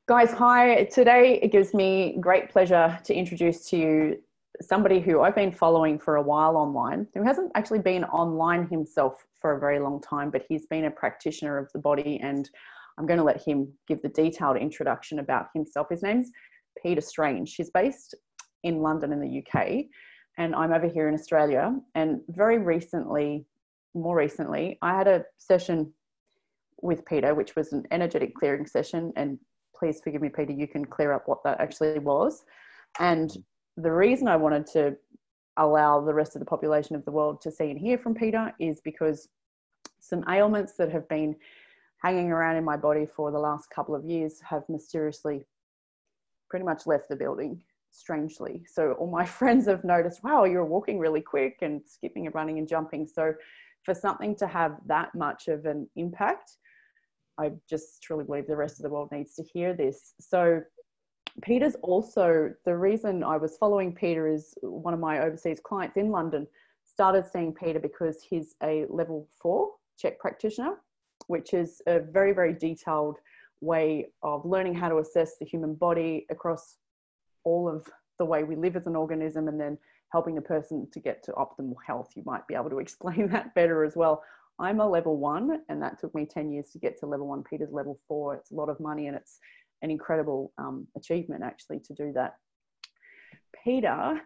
Guys, hi. Today it gives me great pleasure to introduce to you somebody who I've been following for a while online, who hasn't actually been online himself for a very long time, but he's been a practitioner of the body, and I'm going to let him give the detailed introduction about himself. His name's Peter Strange. He's based in London in the UK, and I'm over here in Australia. And more recently, I had a session with Peter, which was an energetic clearing session. And please forgive me, Peter, you can clear up what that actually was. And the reason I wanted to allow the rest of the population of the world to see and hear from Peter is because some ailments that have been hanging around in my body for the last couple of years have mysteriously pretty much left the building, strangely. So all my friends have noticed, wow, you're walking really quick and skipping and running and jumping. So for something to have that much of an impact, I just truly believe the rest of the world needs to hear this. So Peter's also, the reason I was following Peter is one of my overseas clients in London started seeing Peter because he's a level 4 CHEK practitioner, which is a very, very detailed way of learning how to assess the human body across all of the way we live as an organism, and then helping a person to get to optimal health. You might be able to explain that better as well. I'm a level 1, and that took me 10 years to get to level 1. Peter's level 4. It's a lot of money, and it's an incredible achievement actually to do that. Peter,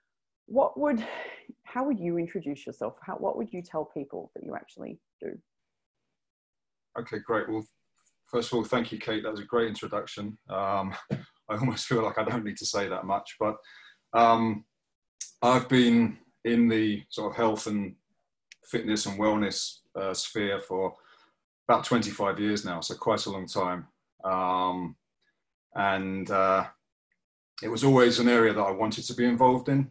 how would you introduce yourself? What would you tell people that you actually do? Okay, great. Well, first of all, thank you, Kate. That was a great introduction. I almost feel like I don't need to say that much, but I've been in the sort of health and fitness and wellness sphere for about 25 years now, so quite a long time. It was always an area that I wanted to be involved in.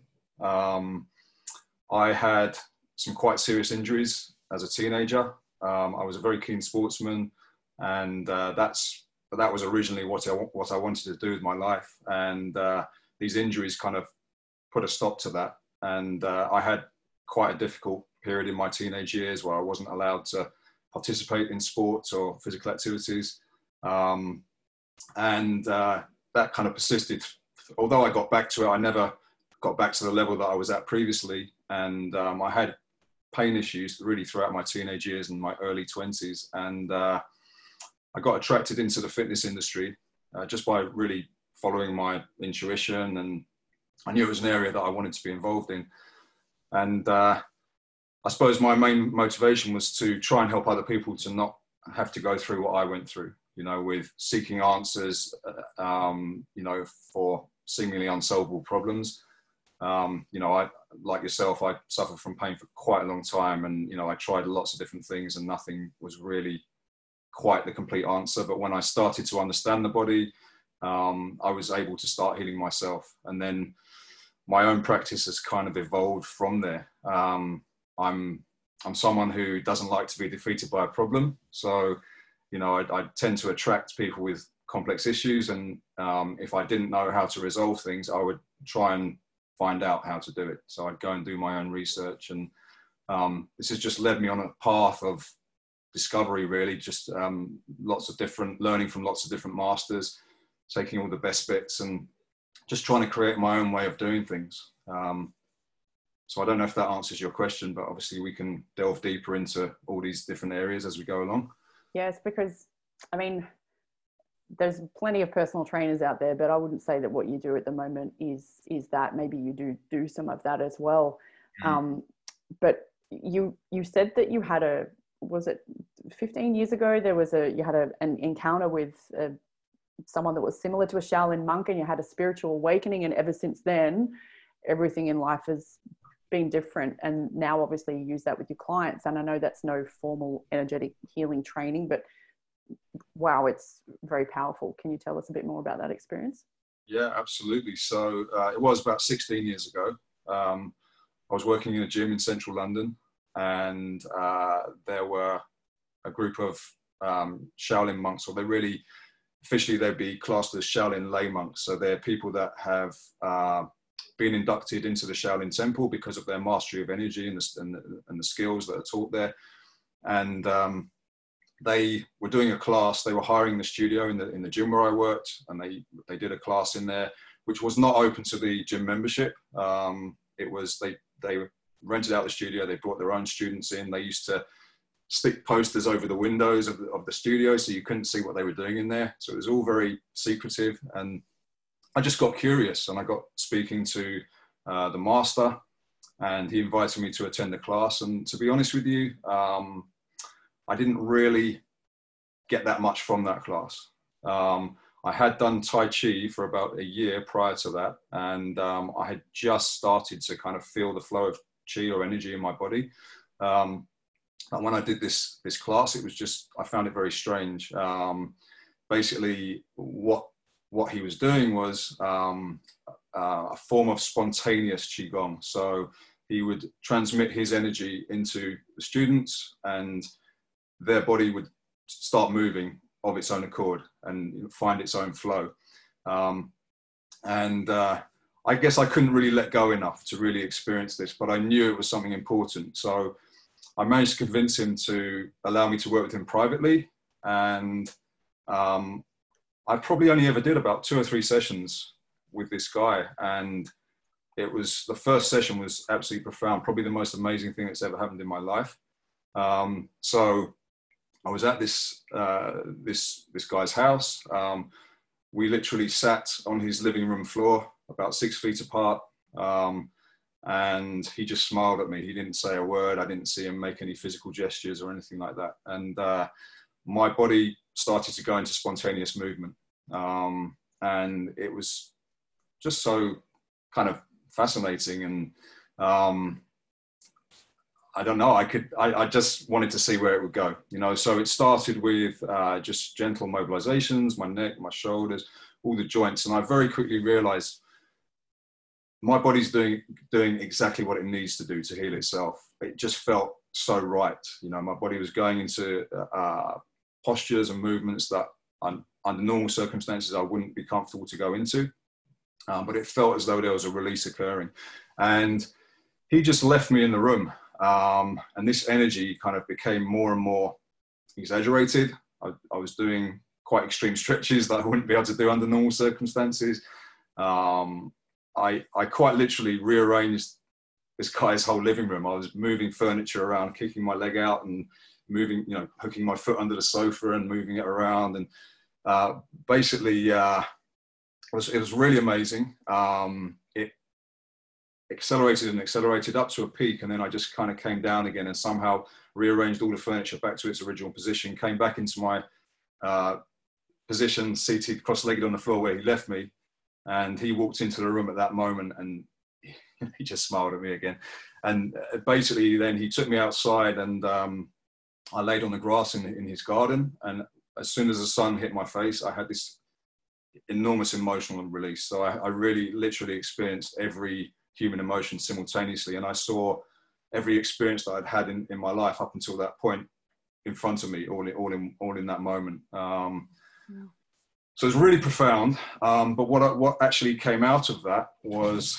I had some quite serious injuries as a teenager. I was a very keen sportsman, and that was originally what I wanted to do with my life. And these injuries kind of put a stop to that. And I had quite a difficult period in my teenage years where I wasn't allowed to participate in sports or physical activities. That kind of persisted. Although I got back to it, I never got back to the level that I was at previously. And I had pain issues really throughout my teenage years and my early 20s. And I got attracted into the fitness industry just by really following my intuition. And I knew it was an area that I wanted to be involved in. And I suppose my main motivation was to try and help other people to not have to go through what I went through, with seeking answers, for seemingly unsolvable problems. I, like yourself, I suffered from pain for quite a long time, and, I tried lots of different things and nothing was really quite the complete answer. But when I started to understand the body, I was able to start healing myself. And then my own practice has kind of evolved from there. I'm someone who doesn't like to be defeated by a problem. So, I tend to attract people with complex issues. And if I didn't know how to resolve things, I would try and find out how to do it. So I'd go and do my own research. And this has just led me on a path of discovery, really, just learning from lots of different masters, taking all the best bits and just trying to create my own way of doing things. So I don't know if that answers your question, but obviously we can delve deeper into all these different areas as we go along. Yes, because, there's plenty of personal trainers out there, but I wouldn't say that what you do at the moment is that. Maybe you do some of that as well. But you said that you had was it 15 years ago, you had an encounter with someone that was similar to a Shaolin monk, and you had a spiritual awakening, and ever since then, everything in life has been different. And now obviously you use that with your clients. And I know that's no formal energetic healing training, but wow, it's very powerful. Can you tell us a bit more about that experience? Yeah, absolutely. So it was about 16 years ago. I was working in a gym in central London, and there were a group of Shaolin monks, or officially they'd be classed as Shaolin lay monks. So they're people that have been inducted into the Shaolin Temple because of their mastery of energy and the skills that are taught there. And they were doing a class. They were hiring the studio in the gym where I worked, and they did a class in there, which was not open to the gym membership. It was they rented out the studio. They brought their own students in. They used to stick posters over the windows of the studio, so you couldn't see what they were doing in there. So it was all very secretive. And I just got curious, and I got speaking to the master, and he invited me to attend the class. And to be honest with you, I didn't really get that much from that class. I had done Tai Chi for about a year prior to that, and I had just started to kind of feel the flow of Chi or energy in my body. And when I did this class, it was just, I found it very strange. Basically, what he was doing was a form of spontaneous Qigong. So he would transmit his energy into the students, and their body would start moving of its own accord and find its own flow. I guess I couldn't really let go enough to really experience this, but I knew it was something important. So I managed to convince him to allow me to work with him privately. And I probably only ever did about 2 or 3 sessions with this guy. And it was, the first session was absolutely profound, probably the most amazing thing that's ever happened in my life. So I was at this guy's house. We literally sat on his living room floor, about 6 feet apart. And he just smiled at me. He didn't say a word. I didn't see him make any physical gestures or anything like that. And my body started to go into spontaneous movement. And it was just so kind of fascinating. And I don't know, I just wanted to see where it would go, you know. So it started with just gentle mobilizations, my neck, my shoulders, all the joints. And I very quickly realized my body's doing exactly what it needs to do to heal itself. It just felt so right. You know, my body was going into postures and movements that under normal circumstances I wouldn't be comfortable to go into. But it felt as though there was a release occurring. And he just left me in the room. And this energy kind of became more and more exaggerated. I was doing quite extreme stretches that I wouldn't be able to do under normal circumstances. I quite literally rearranged this guy's whole living room. I was moving furniture around, kicking my leg out and moving, you know, hooking my foot under the sofa and moving it around. And basically, it was really amazing. It accelerated and accelerated up to a peak, and then I just kind of came down again and somehow rearranged all the furniture back to its original position, came back into my position, seated cross-legged on the floor where he left me. And he walked into the room at that moment, and he just smiled at me again. And basically then he took me outside, and I laid on the grass in his garden. And as soon as the sun hit my face, I had this enormous emotional release. So I really literally experienced every human emotion simultaneously. And I saw every experience that I'd had in my life up until that point in front of me, all in that moment. Yeah. So it was really profound. But what actually came out of that was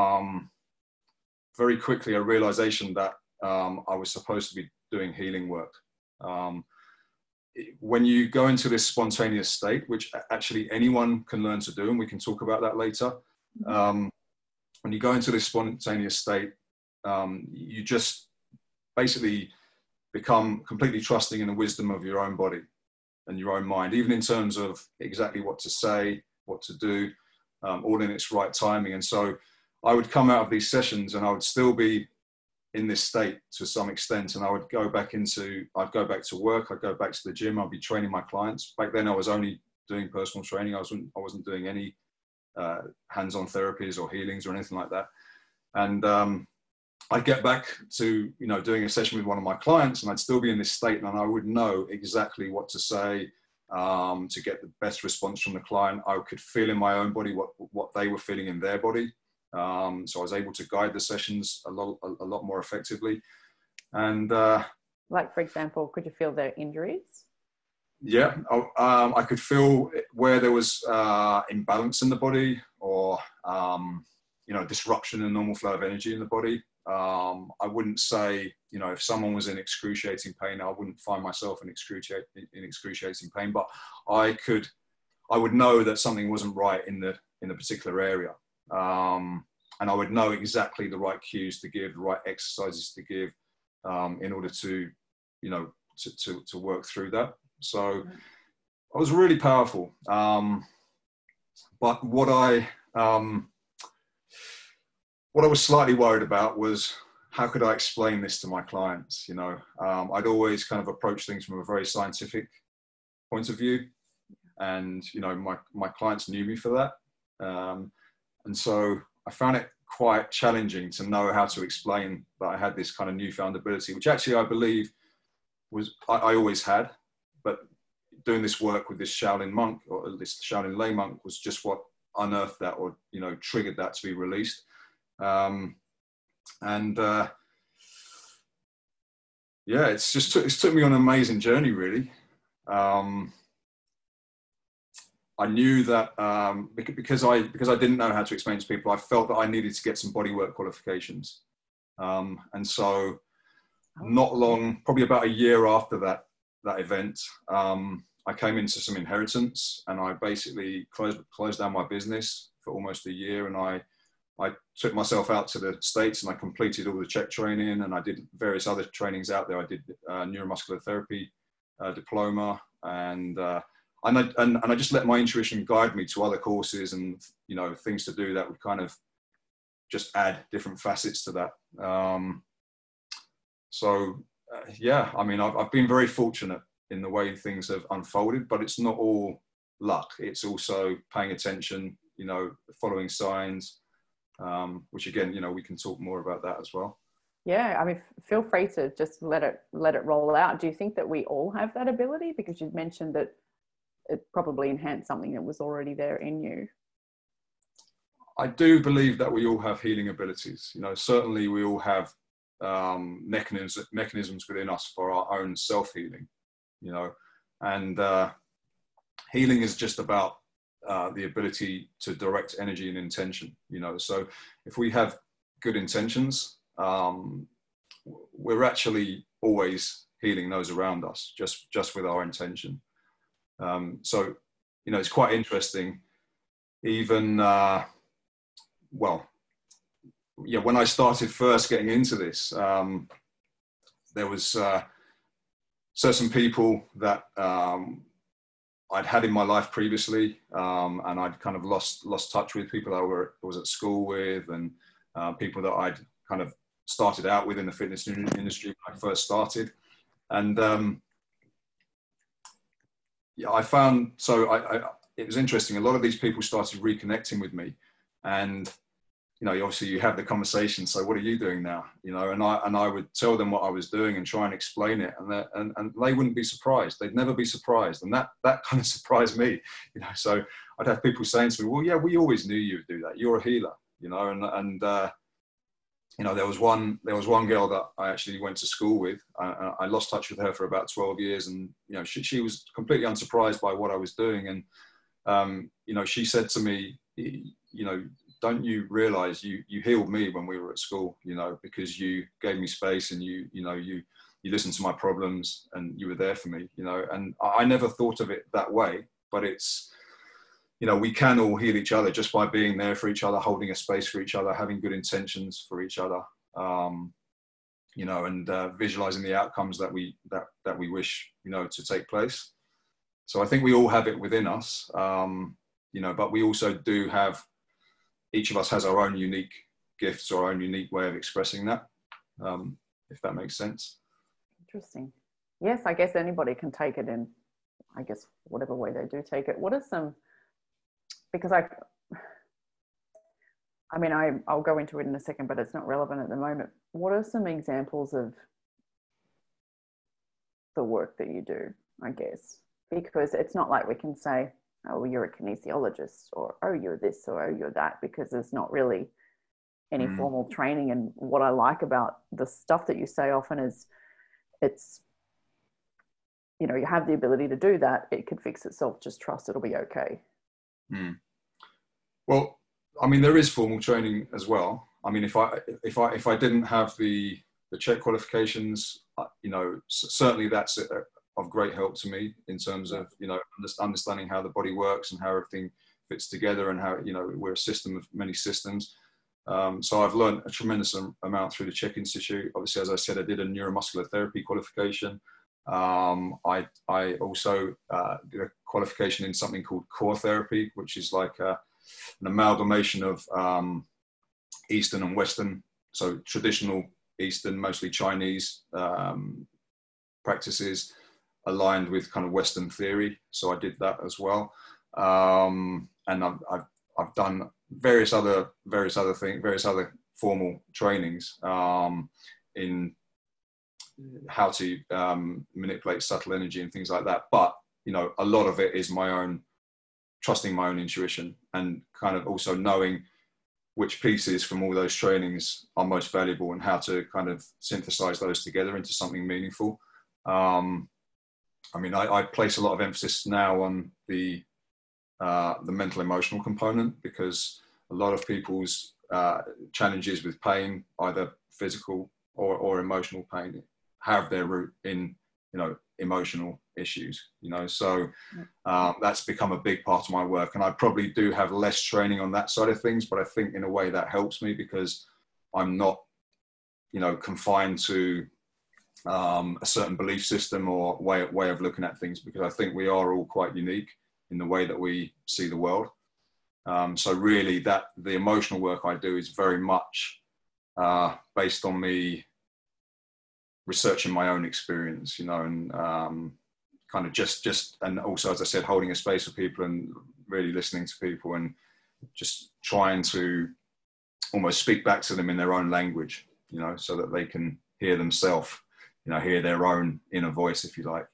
very quickly a realization that I was supposed to be doing healing work. When you go into this spontaneous state, which actually anyone can learn to do, and we can talk about that later. When you go into this spontaneous state, you just basically become completely trusting in the wisdom of your own body and your own mind, even in terms of exactly what to say, what to do, all in its right timing. And so I would come out of these sessions and I would still be in this state to some extent. And I would go back I'd go back to work, I'd go back to the gym, I'd be training my clients. Back then I was only doing personal training. I wasn't doing any hands-on therapies or healings or anything like that. And I'd get back to, you know, doing a session with one of my clients, and I'd still be in this state, and I would know exactly what to say to get the best response from the client. I could feel in my own body what they were feeling in their body. So I was able to guide the sessions a lot more effectively. And like, for example, could you feel their injuries? Yeah, I could feel where there was imbalance in the body, or you know, disruption in the normal flow of energy in the body. I wouldn't say, you know, if someone was in excruciating pain, I wouldn't find myself in excruciating pain, but I would know that something wasn't right in the particular area. And I would know exactly the right cues to give, the right exercises to give, in order to, you know, to work through that. So it was really powerful. But what I was slightly worried about was, how could I explain this to my clients? You know, I'd always kind of approach things from a very scientific point of view, and you know, my clients knew me for that, and so I found it quite challenging to know how to explain that I had this kind of newfound ability, which actually I believe I always had, but doing this work with this Shaolin monk, or this Shaolin lay monk, was just what unearthed that, or, you know, triggered that to be released. Yeah, it's took me on an amazing journey, really. I knew that because I didn't know how to explain to people, I felt that I needed to get some bodywork qualifications. And so not long, probably about a year after that event, I came into some inheritance, and I basically closed down my business for almost a year. And I took myself out to the States, and I completed all the CHEK training, and I did various other trainings out there. I did neuromuscular therapy diploma, and I just let my intuition guide me to other courses and, you know, things to do that would kind of just add different facets to that. Yeah, I mean, I've been very fortunate in the way things have unfolded, but it's not all luck. It's also paying attention, you know, following signs, which again, you know, we can talk more about that as well. Yeah, I mean, feel free to just let it roll out. Do you think that we all have that ability? Because you'd mentioned that it probably enhanced something that was already there in you. I do believe that we all have healing abilities. You know, certainly we all have mechanisms within us for our own self-healing, you know, and healing is just about the ability to direct energy and intention, you know. So if we have good intentions, we're actually always healing those around us, just with our intention. So, you know, it's quite interesting. Even, well, yeah, when I started first getting into this, there was certain people that I'd had in my life previously, and I'd kind of lost touch with, people I was at school with, and people that I'd kind of started out with in the fitness industry when I first started. And yeah, I found, so it was interesting. A lot of these people started reconnecting with me, and, you know, obviously you have the conversation. So what are you doing now? You know, and I would tell them what I was doing and try and explain it, and they wouldn't be surprised. They'd never be surprised. And that kind of surprised me, you know. So I'd have people saying to me, well, yeah, we always knew you would do that. You're a healer, you know. And you know, there was one girl that I actually went to school with. I lost touch with her for about 12 years. And, you know, she was completely unsurprised by what I was doing. And, you know, she said to me, you know, don't you realize you healed me when we were at school, you know, because you gave me space, and you listened to my problems, and you were there for me, you know. And I never thought of it that way, but it's, you know, we can all heal each other just by being there for each other, holding a space for each other, having good intentions for each other, you know, and visualizing the outcomes that we wish, you know, to take place. So I think we all have it within us, you know, but we also do have, each of us has our own unique gifts, or our own unique way of expressing that, if that makes sense. Interesting. Yes, I guess anybody can take it in, I guess, whatever way they do take it. What are some, because I mean, I'll go into it in a second, but it's not relevant at the moment. What are some examples of the work that you do, I guess? Because it's not like we can say, oh, you're a kinesiologist, or, oh, you're this, or, oh, you're that, because there's not really any formal training. And what I like about the stuff that you say often is, it's, you know, you have the ability to do that. It could fix itself. Just trust it'll be okay. Well, I mean, there is formal training as well. I mean, if I didn't have the CHEK qualifications, you know, certainly that's of great help to me in terms of, you know, understanding how the body works and how everything fits together, and how, you know, we're a system of many systems. So I've learned a tremendous amount through the CHEK Institute. Obviously, as I said, I did a neuromuscular therapy qualification. I also did a qualification in something called core therapy, which is like an amalgamation of Eastern and Western, so traditional Eastern, mostly Chinese practices aligned with kind of Western theory. So I did that as well. And I've done various other things, various other formal trainings in how to manipulate subtle energy and things like that. But, you know, a lot of it is my own, trusting my own intuition, and kind of also knowing which pieces from all those trainings are most valuable, and how to kind of synthesize those together into something meaningful. I mean, I place a lot of emphasis now on the mental emotional component, because a lot of people's challenges with pain, either physical or emotional pain, have their root in, you know, emotional issues, you know. So that's become a big part of my work, and I probably do have less training on that side of things, but I think in a way that helps me, because I'm not, you know, confined to a certain belief system or way of looking at things, because I think we are all quite unique in the way that we see the world. So really, that the emotional work I do is very much based on me researching my own experience, you know, and kind of just, and also, as I said, holding a space for people and really listening to people, and just trying to almost speak back to them in their own language, you know, so that they can hear themselves, you know, hear their own inner voice, if you like.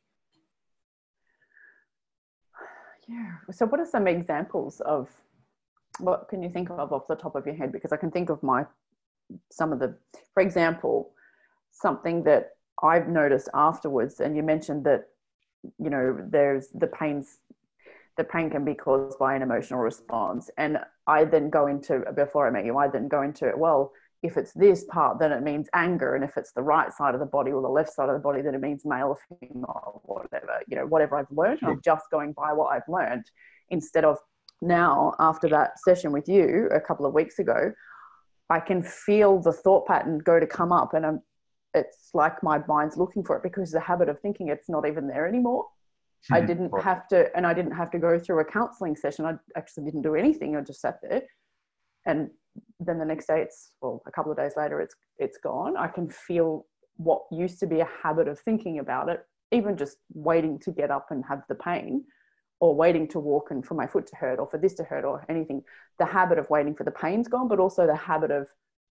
Yeah. So what are some examples of, what can you think of off the top of your head? Because I can think of for example, something that I've noticed afterwards, and you mentioned that, you know, there's the pain can be caused by an emotional response. And I then go into, before I met you, well, if it's this part, then it means anger. And if it's the right side of the body or the left side of the body, then it means male or female, or whatever, you know, whatever I've learned. I'm just going by what I've learned, instead of now, after that session with you a couple of weeks ago, I can feel the thought pattern go to come up, and it's like my mind's looking for it, because the habit of thinking it's not even there anymore. I didn't have to go through a counseling session. I actually didn't do anything. I just sat there, and then the next day, a couple of days later, it's gone. I can feel what used to be a habit of thinking about it, even just waiting to get up and have the pain, or waiting to walk and for my foot to hurt, or for this to hurt, or anything. The habit of waiting for the pain's gone, but also the habit of,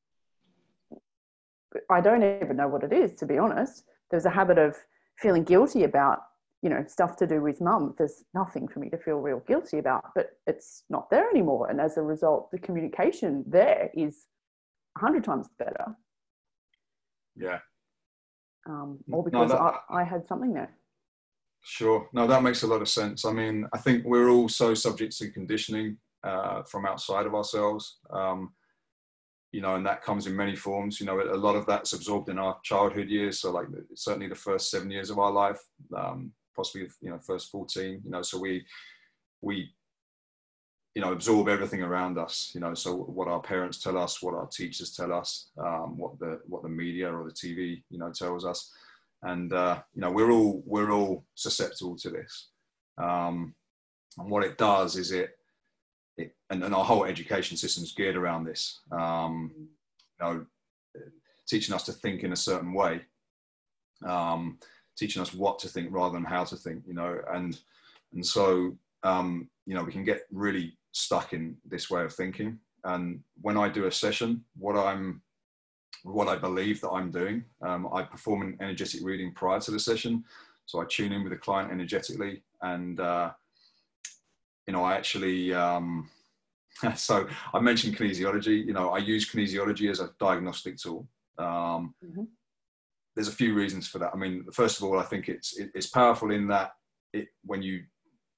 I don't even know what it is, to be honest. There's a habit of feeling guilty about, you know, stuff to do with mum. There's nothing for me to feel real guilty about, but it's not there anymore. And as a result, the communication there is 100 times better. Yeah. All because I had something there. Sure. No, that makes a lot of sense. I mean, I think we're all so subject to conditioning from outside of ourselves, you know, and that comes in many forms. You know, a lot of that's absorbed in our childhood years. So like certainly the first 7 years of our life, possibly, you know, first 14, you know, so we, you know, absorb everything around us, you know, so what our parents tell us, what our teachers tell us, what the media or the TV, you know, tells us. And, you know, we're all susceptible to this. And what it does is and our whole education system is geared around this, you know, teaching us to think in a certain way, teaching us what to think rather than how to think, you know, and so, you know, we can get really stuck in this way of thinking. And when I do a session, what I believe that I'm doing, I perform an energetic reading prior to the session. So I tune in with the client energetically, and, you know, I actually, so I mentioned kinesiology, you know, I use kinesiology as a diagnostic tool. There's a few reasons for that. I mean, first of all, I think it's powerful in that when you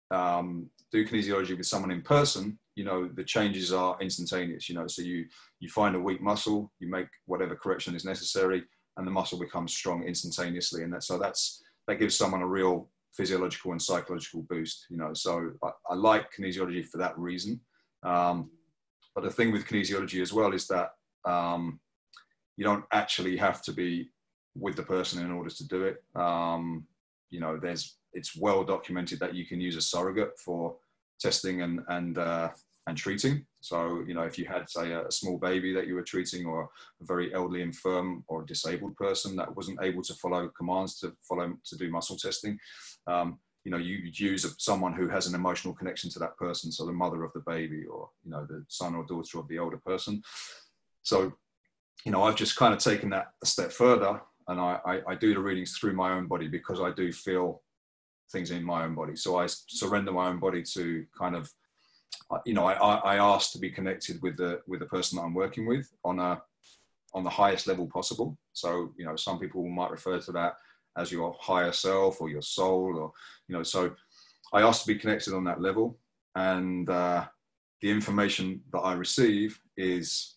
do kinesiology with someone in person, you know, the changes are instantaneous, you know, so you find a weak muscle, you make whatever correction is necessary, and the muscle becomes strong instantaneously. And that gives someone a real physiological and psychological boost, you know. So I like kinesiology for that reason. But the thing with kinesiology as well is that you don't actually have to be with the person in order to do it. You know, it's well documented that you can use a surrogate for testing and treating. So, you know, if you had, say, a small baby that you were treating, or a very elderly, infirm, or a disabled person that wasn't able to follow commands to do muscle testing, you know, you'd use someone who has an emotional connection to that person. So the mother of the baby, or, you know, the son or daughter of the older person. So, you know, I've just kind of taken that a step further, and I do the readings through my own body, because I do feel things in my own body. So I surrender my own body to kind of, you know, I ask to be connected with the person that I'm working with on the highest level possible. So, you know, some people might refer to that as your higher self or your soul, or, you know, so I ask to be connected on that level. And the information that I receive is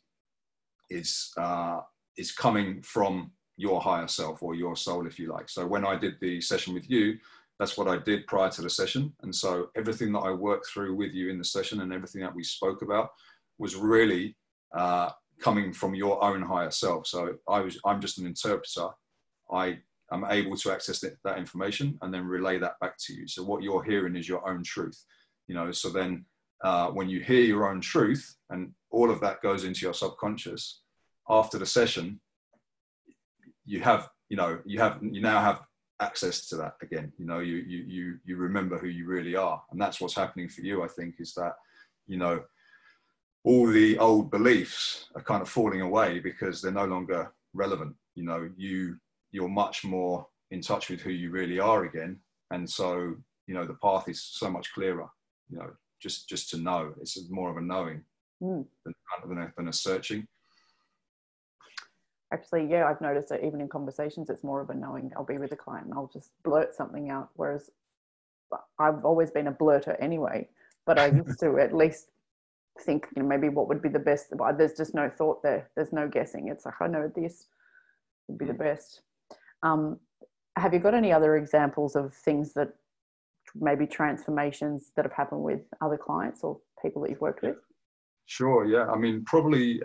coming from your higher self, or your soul, if you like. So when I did the session with you, that's what I did prior to the session. And so everything that I worked through with you in the session, and everything that we spoke about, was really coming from your own higher self. So I'm just an interpreter. I am able to access that information and then relay that back to you. So what you're hearing is your own truth, you know. So then when you hear your own truth, and all of that goes into your subconscious, after the session, you now have access to that again. You know, you remember who you really are. And that's what's happening for you, I think, is that, you know, all the old beliefs are kind of falling away because they're no longer relevant. You know, you're much more in touch with who you really are again. And so, you know, the path is so much clearer, you know, just to know. It's more of a knowing than a searching. Actually, yeah, I've noticed that even in conversations, it's more of a knowing. I'll be with a client and I'll just blurt something out, whereas I've always been a blurter anyway, but I used to at least think, you know, maybe what would be the best. There's just no thought there. There's no guessing. It's like, I know this would be the best. Have you got any other examples of things that maybe transformations that have happened with other clients or people that you've worked with? Sure, yeah. I mean, probably...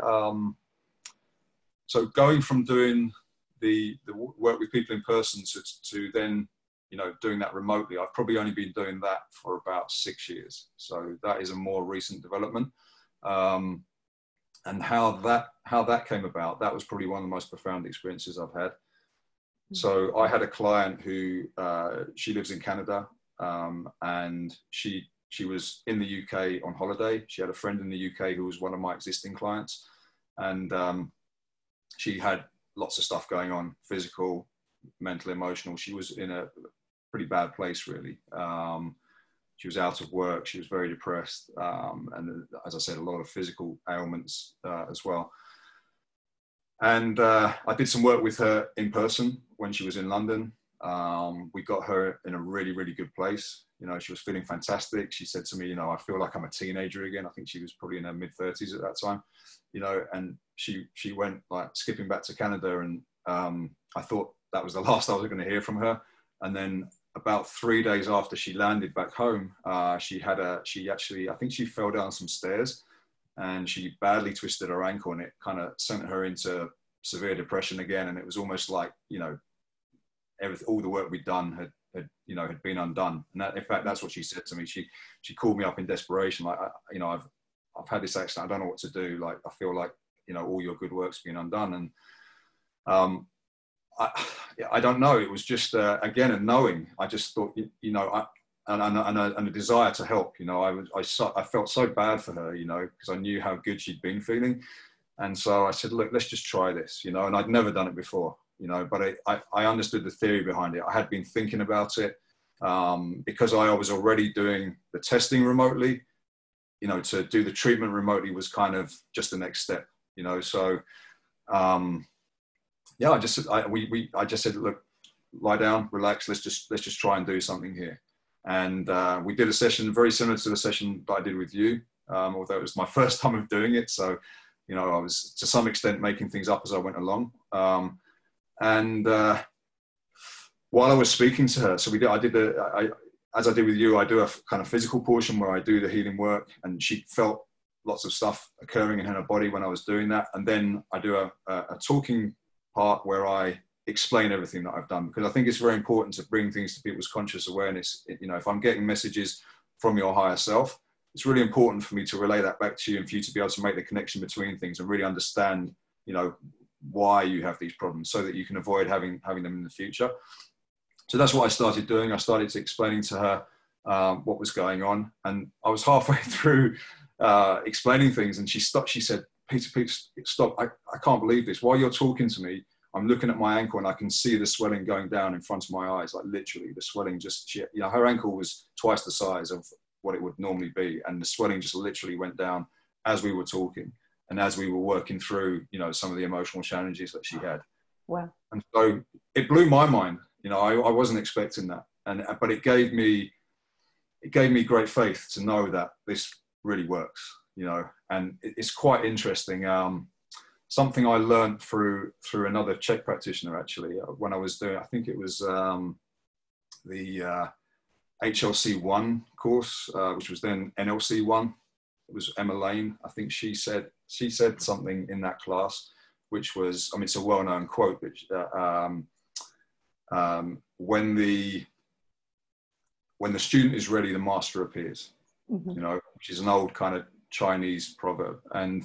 So going from doing the work with people in person to then, you know, doing that remotely, I've probably only been doing that for about 6 years. So that is a more recent development. And how that came about, that was probably one of the most profound experiences I've had. So I had a client who, she lives in Canada, and she was in the UK on holiday. She had a friend in the UK who was one of my existing clients. And she had lots of stuff going on, physical, mental, emotional. She was in a pretty bad place, really. She was out of work. She was very depressed. And as I said, a lot of physical ailments as well. And I did some work with her in person when she was in London. We got her in a really, really good place. You know, she was feeling fantastic. She said to me, you know, I feel like I'm a teenager again. I think she was probably in her mid-30s at that time, you know, and she went like skipping back to Canada. And I thought that was the last I was going to hear from her. And then about 3 days after she landed back home, I think she fell down some stairs and she badly twisted her ankle, and it kind of sent her into severe depression again. And it was almost like, you know, all the work we'd done had been undone. And that, in fact, that's what she said to me. She called me up in desperation. Like, you know, I've had this accident. I don't know what to do. Like, I feel like, you know, all your good work's been undone. And I don't know. It was just, again, a knowing. I just thought, you know, and a desire to help, you know. I felt so bad for her, you know, because I knew how good she'd been feeling. And so I said, look, let's just try this, you know, and I'd never done it before. You know, but I understood the theory behind it. I had been thinking about it because I was already doing the testing remotely. You know, to do the treatment remotely was kind of just the next step. You know, so yeah, I just said, look, lie down, relax. Let's just try and do something here. And we did a session very similar to the session that I did with you, although it was my first time of doing it. So, you know, I was to some extent making things up as I went along. While I was speaking to her, so as I did with you, I do a kind of physical portion where I do the healing work, and she felt lots of stuff occurring in her body when I was doing that. And then I do a talking part where I explain everything that I've done, because I think it's very important to bring things to people's conscious awareness. You know, if I'm getting messages from your higher self, it's really important for me to relay that back to you and for you to be able to make the connection between things and really understand, you know, why you have these problems so that you can avoid having them in the future. So that's what I started doing. I started explaining to her what was going on, and I was halfway through explaining things, and she stopped. She said, Peter, stop. I can't believe this. While you're talking to me, I'm looking at my ankle and I can see the swelling going down in front of my eyes, like literally the swelling just, you know, her ankle was twice the size of what it would normally be. And the swelling just literally went down as we were talking and as we were working through, you know, some of the emotional challenges that she had. Wow. And so it blew my mind. You know, I wasn't expecting that. But it gave me great faith to know that this really works, you know, and it's quite interesting. Something I learned through another Czech practitioner, actually, when I was doing, I think it was the HLC1 course, which was then NLC1. It was Emma Lane. I think she said something in that class, which was, I mean, it's a well-known quote, which when the student is ready, the master appears. Mm-hmm. You know, which is an old kind of Chinese proverb, and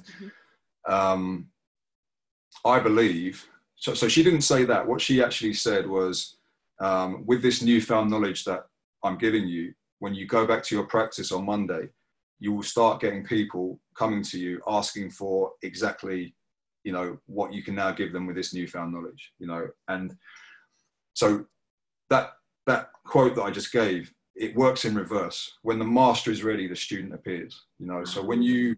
I believe, so she didn't say that. What she actually said was, with this newfound knowledge that I'm giving you, when you go back to your practice on Monday, you will start getting people coming to you asking for exactly, you know, what you can now give them with this newfound knowledge, you know. And so that quote that I just gave, it works in reverse. When the master is ready, the student appears, you know. So when you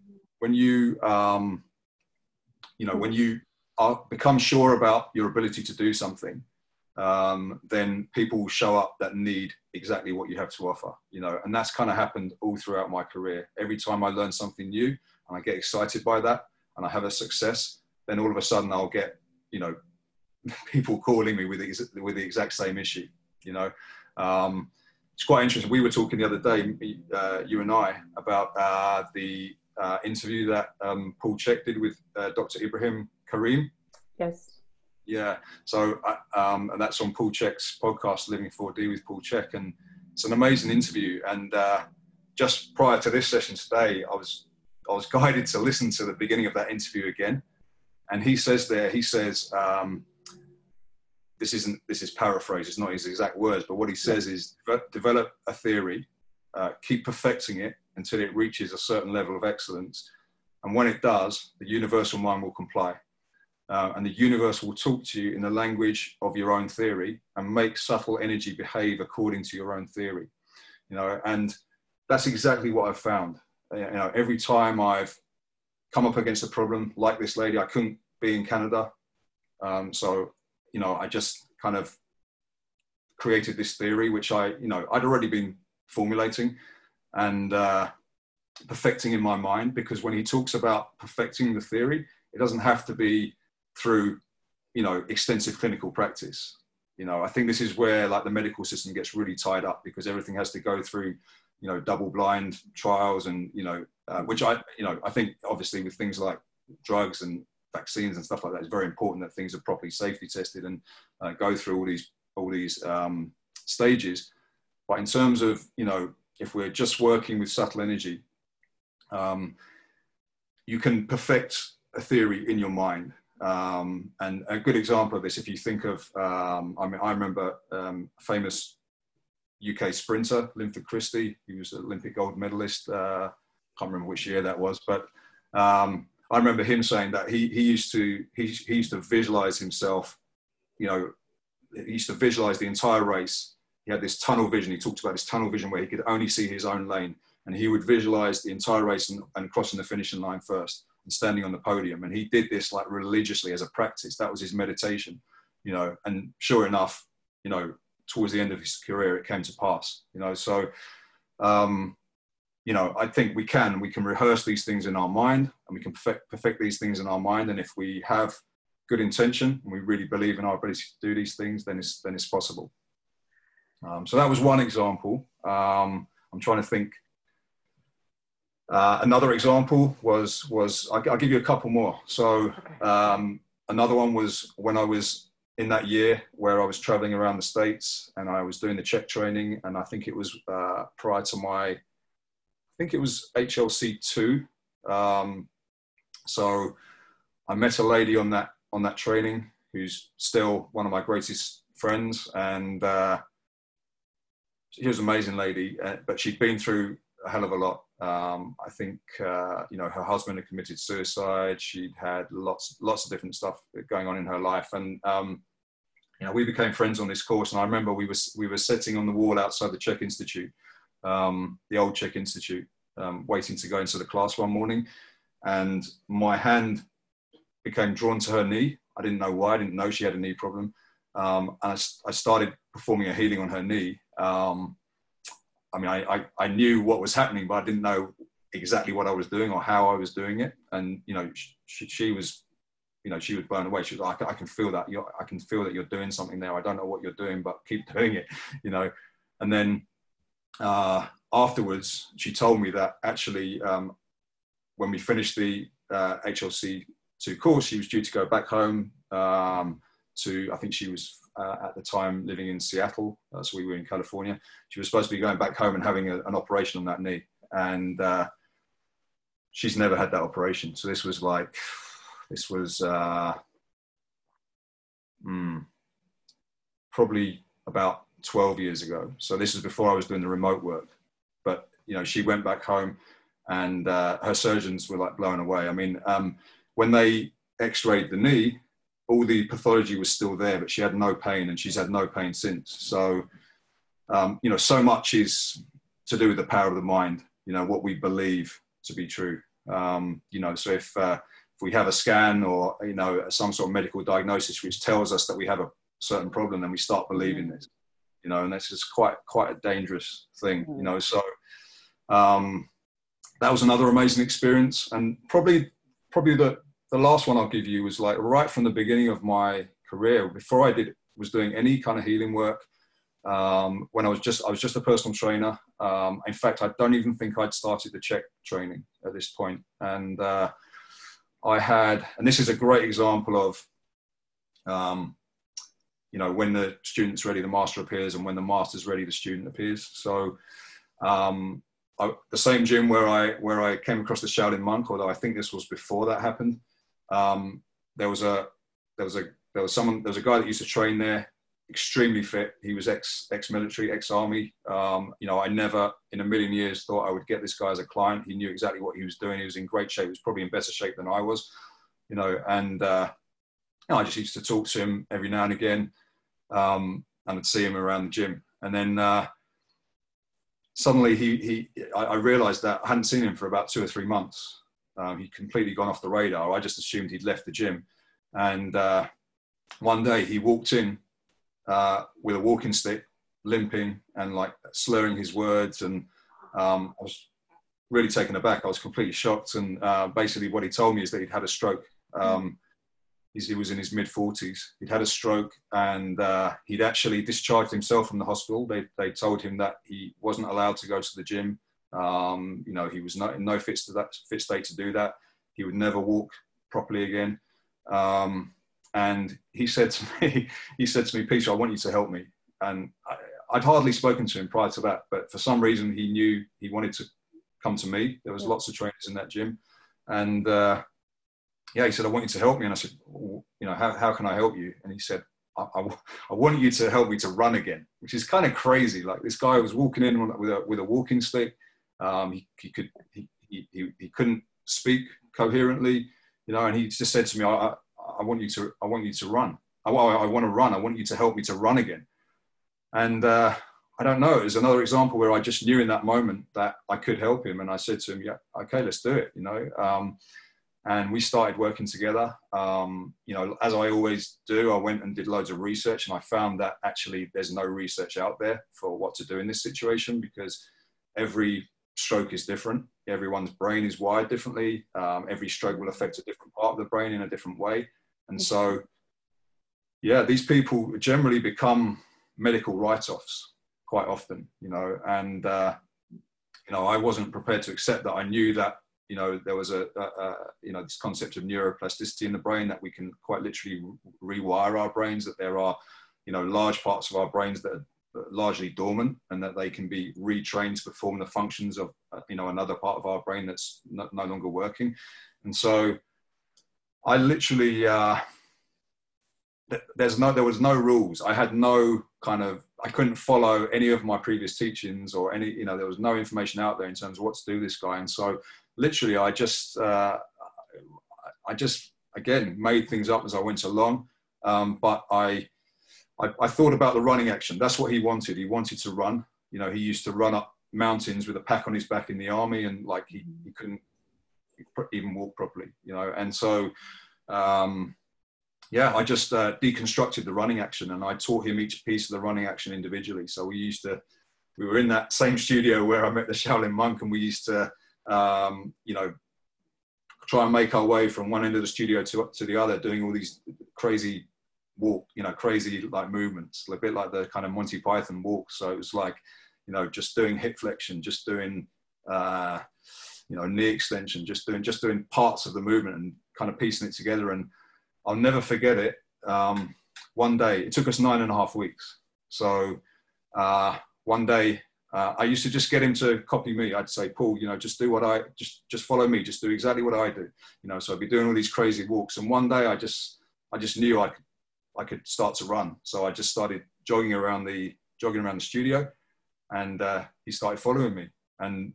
become sure about your ability to do something, then people will show up that need exactly what you have to offer, you know. And that's kind of happened all throughout my career. Every time I learn something new and I get excited by that and I have a success, then all of a sudden I'll get, you know, people calling me with the exact same issue, you know. It's quite interesting. We were talking the other day, you and I, about the interview that Paul Chek did with Dr. Ibrahim Karim. Yes. Yeah. So and that's on Paul Chek's podcast, Living 4D with Paul Chek, and it's an amazing interview. And just prior to this session today, I was guided to listen to the beginning of that interview again, and he says, this is paraphrase, it's not his exact words, but what he says is develop a theory, keep perfecting it until it reaches a certain level of excellence. And when it does, the universal mind will comply. And the universe will talk to you in the language of your own theory and make subtle energy behave according to your own theory. You know, and that's exactly what I've found. You know, every time I've come up against a problem like this lady, I couldn't be in Canada. So, you know, I just kind of created this theory, which I'd already been formulating and perfecting in my mind, because when he talks about perfecting the theory, it doesn't have to be through, you know, extensive clinical practice. You know, I think this is where like the medical system gets really tied up, because everything has to go through, you know, double-blind trials and, you know, which I think obviously with things like drugs and vaccines and stuff like that, it's very important that things are properly safety tested and go through all these stages. But in terms of, you know, if we're just working with subtle energy, you can perfect a theory in your mind. And a good example of this, if you think of, I remember famous UK sprinter, Linford Christie. He was an Olympic gold medalist. Can't remember which year that was, but I remember him saying that he used to visualize himself, you know, he used to visualize the entire race. He had this tunnel vision. He talked about this tunnel vision where he could only see his own lane, and he would visualize the entire race and crossing the finishing line first and standing on the podium. And he did this like religiously as a practice. That was his meditation, you know. And sure enough, you know, towards the end of his career, it came to pass, you know. So, you know, I think we can rehearse these things in our mind, and we can perfect these things in our mind. And if we have good intention and we really believe in our ability to do these things, then it's possible. So that was one example. I'm trying to think. Another example was I'll give you a couple more. So another one was when I was in that year where I was traveling around the States and I was doing the check training, and I think it was prior to I think it was HLC2. So I met a lady on that training who's still one of my greatest friends, and she was an amazing lady, but she'd been through a hell of a lot. I think, you know, her husband had committed suicide. She'd had lots of different stuff going on in her life. And, you know, we became friends on this course. And I remember we were sitting on the wall outside the Czech Institute, the old Czech Institute, waiting to go into the class one morning. And my hand became drawn to her knee. I didn't know why. I didn't know she had a knee problem. And I started performing a healing on her knee. I mean, I knew what was happening, but I didn't know exactly what I was doing or how I was doing it. And, you know, she was, you know, she was blown away. She was like, I can feel that. I can feel that you're doing something there. I don't know what you're doing, but keep doing it, you know. And then afterwards, she told me that actually, when we finished the HLC2 course, she was due to go back home I think she was at the time living in Seattle, so we were in California. She was supposed to be going back home and having an operation on that knee, and she's never had that operation. So this was probably about 12 years ago. So this is before I was doing the remote work. But, you know, she went back home, and her surgeons were like blown away. I mean, when they x-rayed the knee, all the pathology was still there, but she had no pain, and she's had no pain since. So, you know, so much is to do with the power of the mind, you know, what we believe to be true. You know, so if we have a scan or, you know, some sort of medical diagnosis which tells us that we have a certain problem, then we start believing this, you know, and that's just quite a dangerous thing, you know. So that was another amazing experience. And probably the last one I'll give you was like right from the beginning of my career, before I was doing any kind of healing work. When I was just a personal trainer. In fact, I don't even think I'd started the Czech training at this point. And and this is a great example of, you know, when the student's ready, the master appears, and when the master's ready, the student appears. So the same gym where I came across the Shaolin monk, although I think this was before that happened. There was a guy that used to train there, extremely fit. He was ex-military, ex-army. You know, I never in a million years thought I would get this guy as a client. He knew exactly what he was doing. He was in great shape. He was probably in better shape than I was, you know, and you know, I just used to talk to him every now and again, and I'd see him around the gym. And then suddenly I realized that I hadn't seen him for about 2 or 3 months. He'd completely gone off the radar. I just assumed he'd left the gym. And one day he walked in with a walking stick, limping and like slurring his words. And I was really taken aback. I was completely shocked. And basically what he told me is that he'd had a stroke. He was in his mid-40s. He'd had a stroke, and he'd actually discharged himself from the hospital. They told him that he wasn't allowed to go to the gym. You know, he was in no fit state to do that. He would never walk properly again. And he said to me, Peter, I want you to help me. And I'd hardly spoken to him prior to that, but for some reason he knew he wanted to come to me. There was lots of trainers in that gym. And yeah, he said, I want you to help me. And I said, well, you know, how can I help you? And he said, I want you to help me to run again, which is kind of crazy. Like, this guy was walking in with a walking stick. He couldn't speak coherently, you know, and he just said to me, I want you to run. I want to run. I want you to help me to run again. And I don't know, it was another example where I just knew in that moment that I could help him. And I said to him, yeah, okay, let's do it, you know. and we started working together. You know, as I always do, I went and did loads of research, and I found that actually there's no research out there for what to do in this situation, because every stroke is different. Everyone's brain is wired differently. Every stroke will affect a different part of the brain in a different way. And so, yeah, these people generally become medical write-offs quite often, you know, and, you know, I wasn't prepared to accept that. I knew that, you know, there was you know, this concept of neuroplasticity in the brain, that we can quite literally rewire our brains, that there are, you know, large parts of our brains that are largely dormant, and that they can be retrained to perform the functions of, you know, another part of our brain that's no longer working. And so I literally, there was no rules. I had no kind of, I couldn't follow any of my previous teachings or any, you know, there was no information out there in terms of what to do with this guy. And so literally I just again made things up as I went along. But I thought about the running action. That's what he wanted. He wanted to run. You know, he used to run up mountains with a pack on his back in the army, and like he couldn't even walk properly, you know. And so, yeah, I just deconstructed the running action, and I taught him each piece of the running action individually. So we were in that same studio where I met the Shaolin monk, and we used to, you know, try and make our way from one end of the studio to the other, doing all these crazy crazy like movements, a bit like the kind of Monty Python walk. So it was like, you know, just doing hip flexion, just doing, you know, knee extension, just doing parts of the movement and kind of piecing it together. And I'll never forget it. One day, it took us 9.5 weeks. So one day, I used to just get him to copy me. I'd say, Paul, you know, just do what just follow me, just do exactly what I do. You know, so I'd be doing all these crazy walks. And one day I just knew I could start to run. So I just started jogging around the studio, and he started following me. And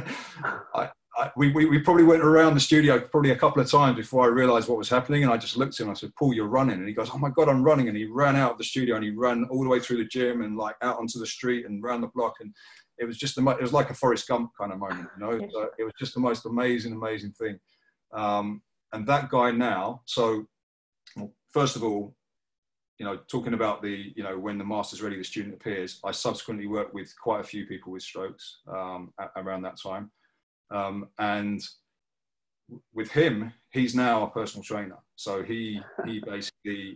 we probably went around the studio probably a couple of times before I realized what was happening. And I just looked at him, I said, Paul, you're running. And he goes, oh my God, I'm running. And he ran out of the studio, and he ran all the way through the gym and like out onto the street and around the block. And it was just, it was like a Forrest Gump kind of moment, you know. So it was just the most amazing thing. And that guy now, so first of all, you know, talking about the, you know, when the master's ready, the student appears, I subsequently worked with quite a few people with strokes around that time. And with him, he's now a personal trainer. So he basically,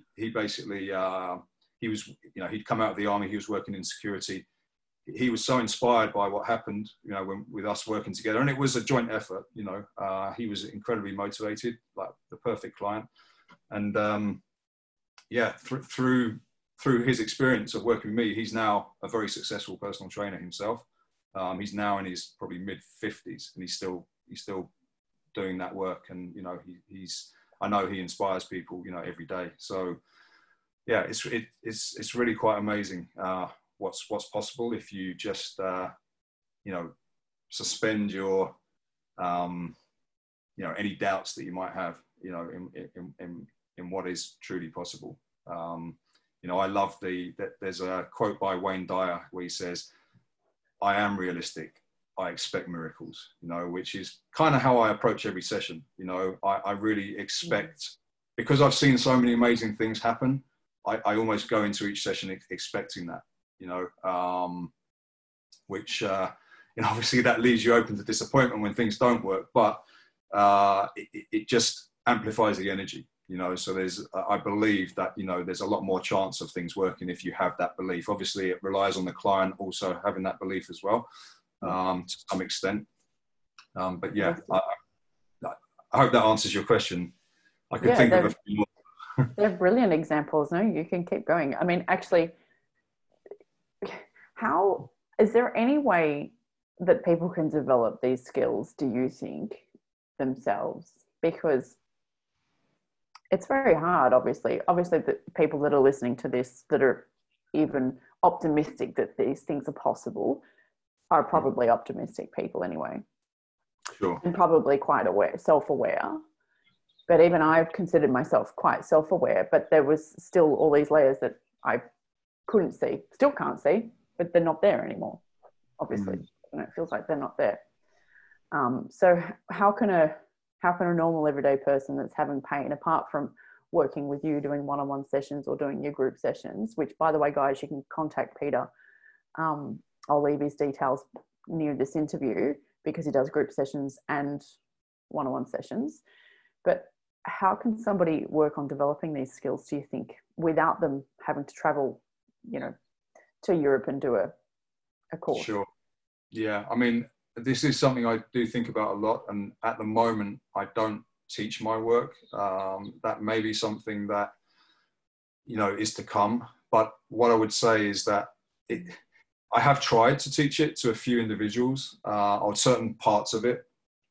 he was, you know, he'd come out of the army, he was working in security. He was so inspired by what happened, you know, with us working together, and it was a joint effort, you know. He was incredibly motivated, like the perfect client. And yeah, through his experience of working with me, he's now a very successful personal trainer himself. He's now in his probably mid-50s, and he's still doing that work. And you know, I know he inspires people, you know, every day. So yeah, it's really quite amazing what's possible if you just you know, suspend your you know, any doubts that you might have, you know, in what is truly possible. You know, I love there's a quote by Wayne Dyer where he says, I am realistic, I expect miracles, you know, which is kind of how I approach every session. You know, I really expect, because I've seen so many amazing things happen, I almost go into each session expecting that, you know, which, you know, obviously that leaves you open to disappointment when things don't work, but it just amplifies the energy. You know, so I believe that, you know, there's a lot more chance of things working if you have that belief. Obviously, it relies on the client also having that belief as well, to some extent. But yeah, I hope that answers your question. I could think of a few more. They're brilliant examples. No, you can keep going. I mean, actually, is there any way that people can develop these skills, do you think, themselves? Because it's very hard, obviously the people that are listening to this that are even optimistic that these things are possible are probably optimistic people anyway. Sure. And probably quite self-aware. But even I've considered myself quite self-aware, but there was still all these layers that I couldn't see, still can't see, but they're not there anymore, obviously. And it feels like they're not there. So how can how can a normal everyday person that's having pain, apart from working with you, doing one-on-one sessions or doing your group sessions, which, by the way, guys, you can contact Peter. I'll leave his details near this interview because he does group sessions and one-on-one sessions. But how can somebody work on developing these skills, do you think, without them having to travel, you know, to Europe and do a course? Sure. Yeah. I mean, this is something I do think about a lot. And at the moment, I don't teach my work. That may be something that, you know, is to come. But what I would say is that I have tried to teach it to a few individuals or certain parts of it.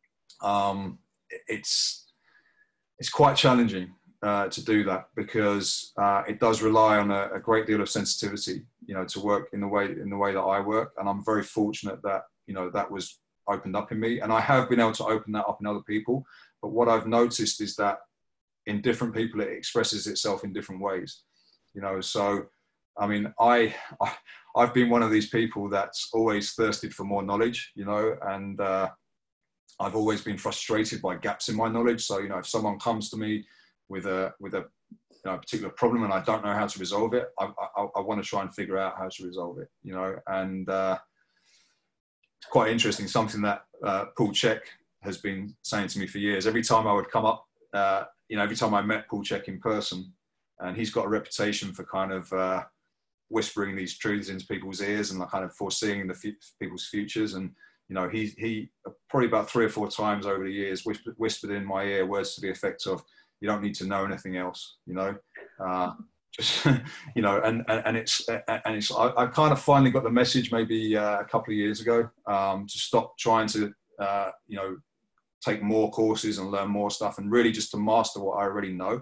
It's quite challenging to do that because it does rely on a great deal of sensitivity, you know, to work in the way that I work. And I'm very fortunate that, you know, that was opened up in me, and I have been able to open that up in other people. But what I've noticed is that in different people, it expresses itself in different ways, you know. So, I mean, I've been one of these people that's always thirsted for more knowledge, you know, and I've always been frustrated by gaps in my knowledge. So, you know, if someone comes to me with a you know, a particular problem and I don't know how to resolve it, I want to try and figure out how to resolve it, you know. And it's quite interesting, something that Paul Chek has been saying to me for years. Every time I would come up, you know, every time I met Paul Chek in person, and he's got a reputation for kind of whispering these truths into people's ears and like kind of foreseeing people's futures. And, you know, he probably about 3 or 4 times over the years whispered in my ear words to the effect of, "You don't need to know anything else," you know. Just you know, and it's I kind of finally got the message maybe a couple of years ago to stop trying to you know, take more courses and learn more stuff, and really just to master what I already know.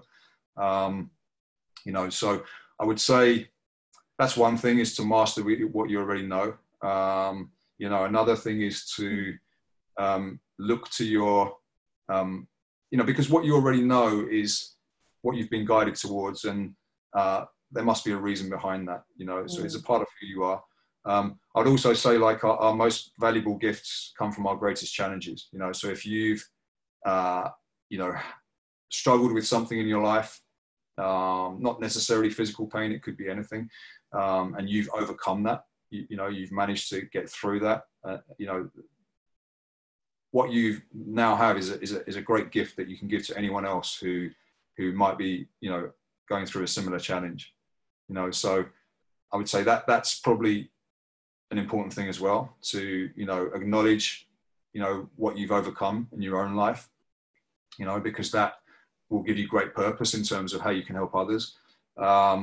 You know, so I would say that's one thing, is to master what you already know. You know, another thing is to look to your you know, because what you already know is what you've been guided towards, and there must be a reason behind that, you know. So it's a part of who you are. I'd also say, like, our most valuable gifts come from our greatest challenges, you know. So if you've you know, struggled with something in your life, not necessarily physical pain, it could be anything, and you've overcome that, you know, you've managed to get through that, you know, what you now have is a great gift that you can give to anyone else who might be, you know, going through a similar challenge, you know. So I would say that that's probably an important thing as well, to, you know, acknowledge, you know, what you've overcome in your own life, you know, because that will give you great purpose in terms of how you can help others. I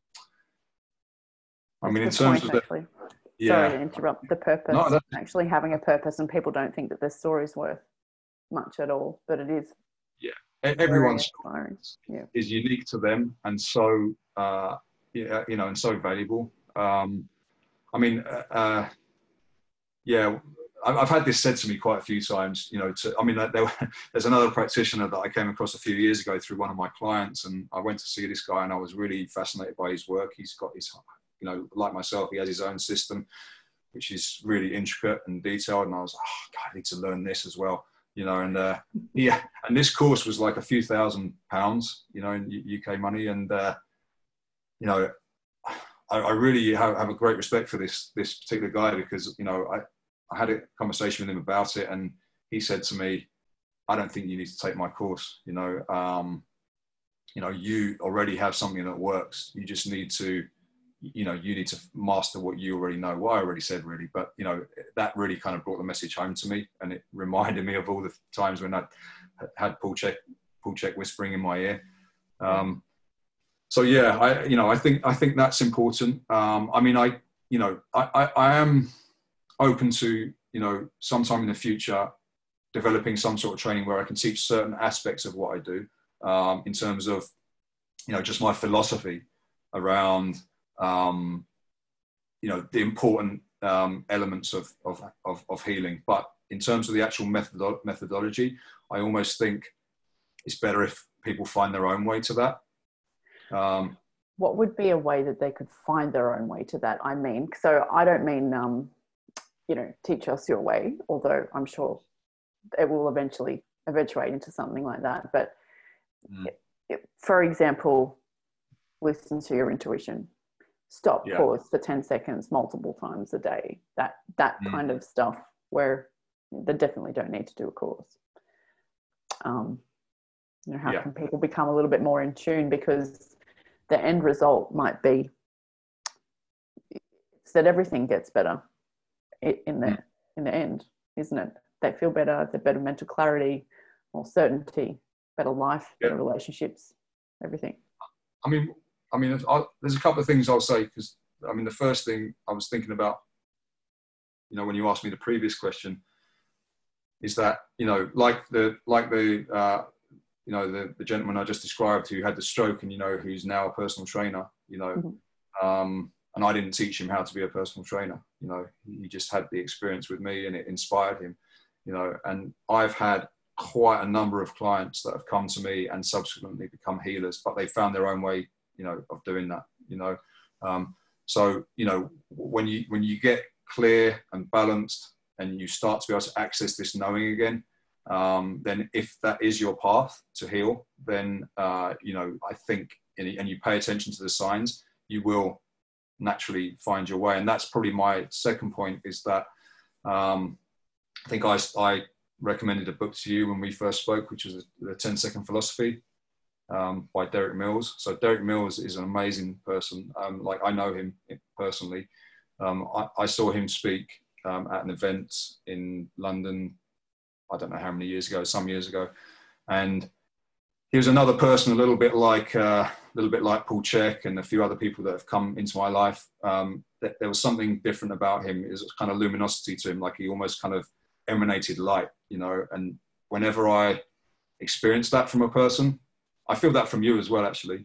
mean, in terms of actually. Yeah. Sorry to interrupt. The purpose, no, actually having a purpose, and people don't think that their story's worth much at all, but it is. Yeah, everyone's story is unique to them, and so yeah, you know, and so valuable. I mean, yeah, I've had this said to me quite a few times, you know. I mean, there's another practitioner that I came across a few years ago through one of my clients, and I went to see this guy, and I was really fascinated by his work. He's got his, you know, like myself, he has his own system, which is really intricate and detailed. And I was like, oh, God, I need to learn this as well, you know. And yeah, and this course was like a few £1,000s, you know, in UK money. And you know, I really have a great respect for this particular guy, because, you know, I had a conversation with him about it, and he said to me, "I don't think you need to take my course. You know, you already have something that works. You just need to, you know, you need to master what you already know." What I already said, really. But, you know, that really kind of brought the message home to me, and it reminded me of all the times when I had Paul Chek whispering in my ear. So yeah, I think that's important. I mean, I am open to, you know, sometime in the future developing some sort of training where I can teach certain aspects of what I do, in terms of, you know, just my philosophy around, you know, the important elements of healing. But in terms of the actual methodology, I almost think it's better if people find their own way to that. What would be a way that they could find their own way to that? I mean, so I don't mean, you know, teach us your way, although I'm sure it will eventually eventuate into something like that. But Mm. for example, listen to your intuition. Stop, Yeah. pause for 10 seconds multiple times a day. That kind of stuff, where they definitely don't need to do a course. How can people become a little bit more in tune? Because the end result might be that everything gets better in the end, isn't it? They feel better, they're better mental clarity, more certainty, better life, better relationships, everything. I mean, there's a couple of things I'll say, because I mean, the first thing I was thinking about, when you asked me the previous question, is that, like the gentleman I just described who had the stroke and, who's now a personal trainer, and I didn't teach him how to be a personal trainer. He just had the experience with me and it inspired him, and I've had quite a number of clients that have come to me and subsequently become healers, but they found their own way, of doing that, so, when you get clear and balanced and you start to be able to access this knowing again, then if that is your path to heal, then, I think, and you pay attention to the signs, you will naturally find your way. And that's probably my second point, is that I think I recommended a book to you when we first spoke, which was the 10-Second Philosophy by Derek Mills. So Derek Mills is an amazing person. Like, I know him personally. I saw him speak at an event in London, I don't know how many years ago, some years ago. And he was another person, a little bit like Paul Chek and a few other people that have come into my life. There was something different about him. It was kind of luminosity to him, like he almost kind of emanated light, and whenever I experience that from a person, I feel that from you as well, actually.